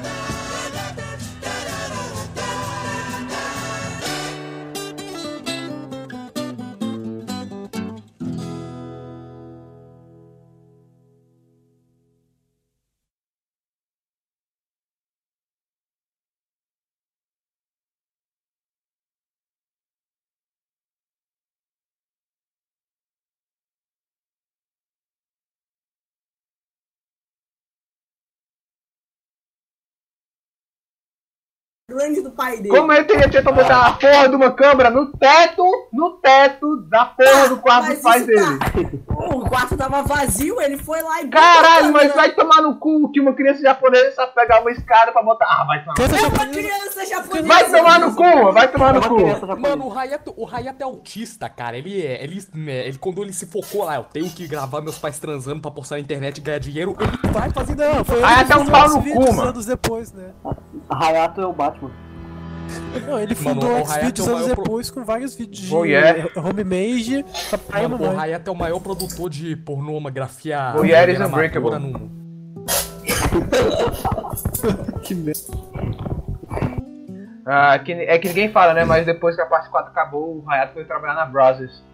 Grande do pai dele. Como ele teria tentado botar a porra de uma câmera no teto da porra do quarto Mas dos pais isso dele? O quarto tava vazio, ele foi lá e... Caralho, mas vai tomar no cu que uma criança japonesa sabe pegar uma escada pra botar. Ah, vai tomar. Criança É uma japonesa- criança japonesa. Vai tomar no cu, vai tomar no Uma cu. criança japonesa. Mano, o Hayato é autista, cara. Ele quando ele se focou lá, eu tenho que gravar meus pais transando pra postar na internet e ganhar dinheiro, ele vai fazer. Não, foi ele Ah, que até um fez pau os no vídeos cu, mano. anos depois, né? Hayato é o Batman. Não, ele Mano, fundou o o Hayato Xvideos é o anos maior pro- depois com vários vídeos de Oh, yeah. homemade, papai e Mano, o mamãe. Hayato é o maior produtor de pornografia. Oh, yeah, it is amadora unbreakable. no mundo. Que merda. Ah, é que ninguém fala, né? Mas depois que a parte 4 acabou, o Hayato foi trabalhar na Brothers.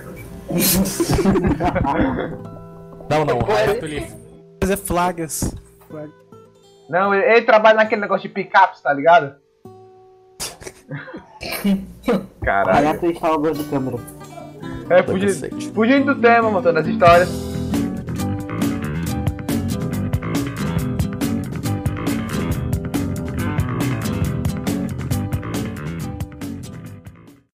Não, o Hayato ele. Fazer flagas. Não, ele trabalha naquele negócio de pickups, tá ligado? Caralho. Hayato é instalador de câmera. É, fugindo do tema, montando as histórias.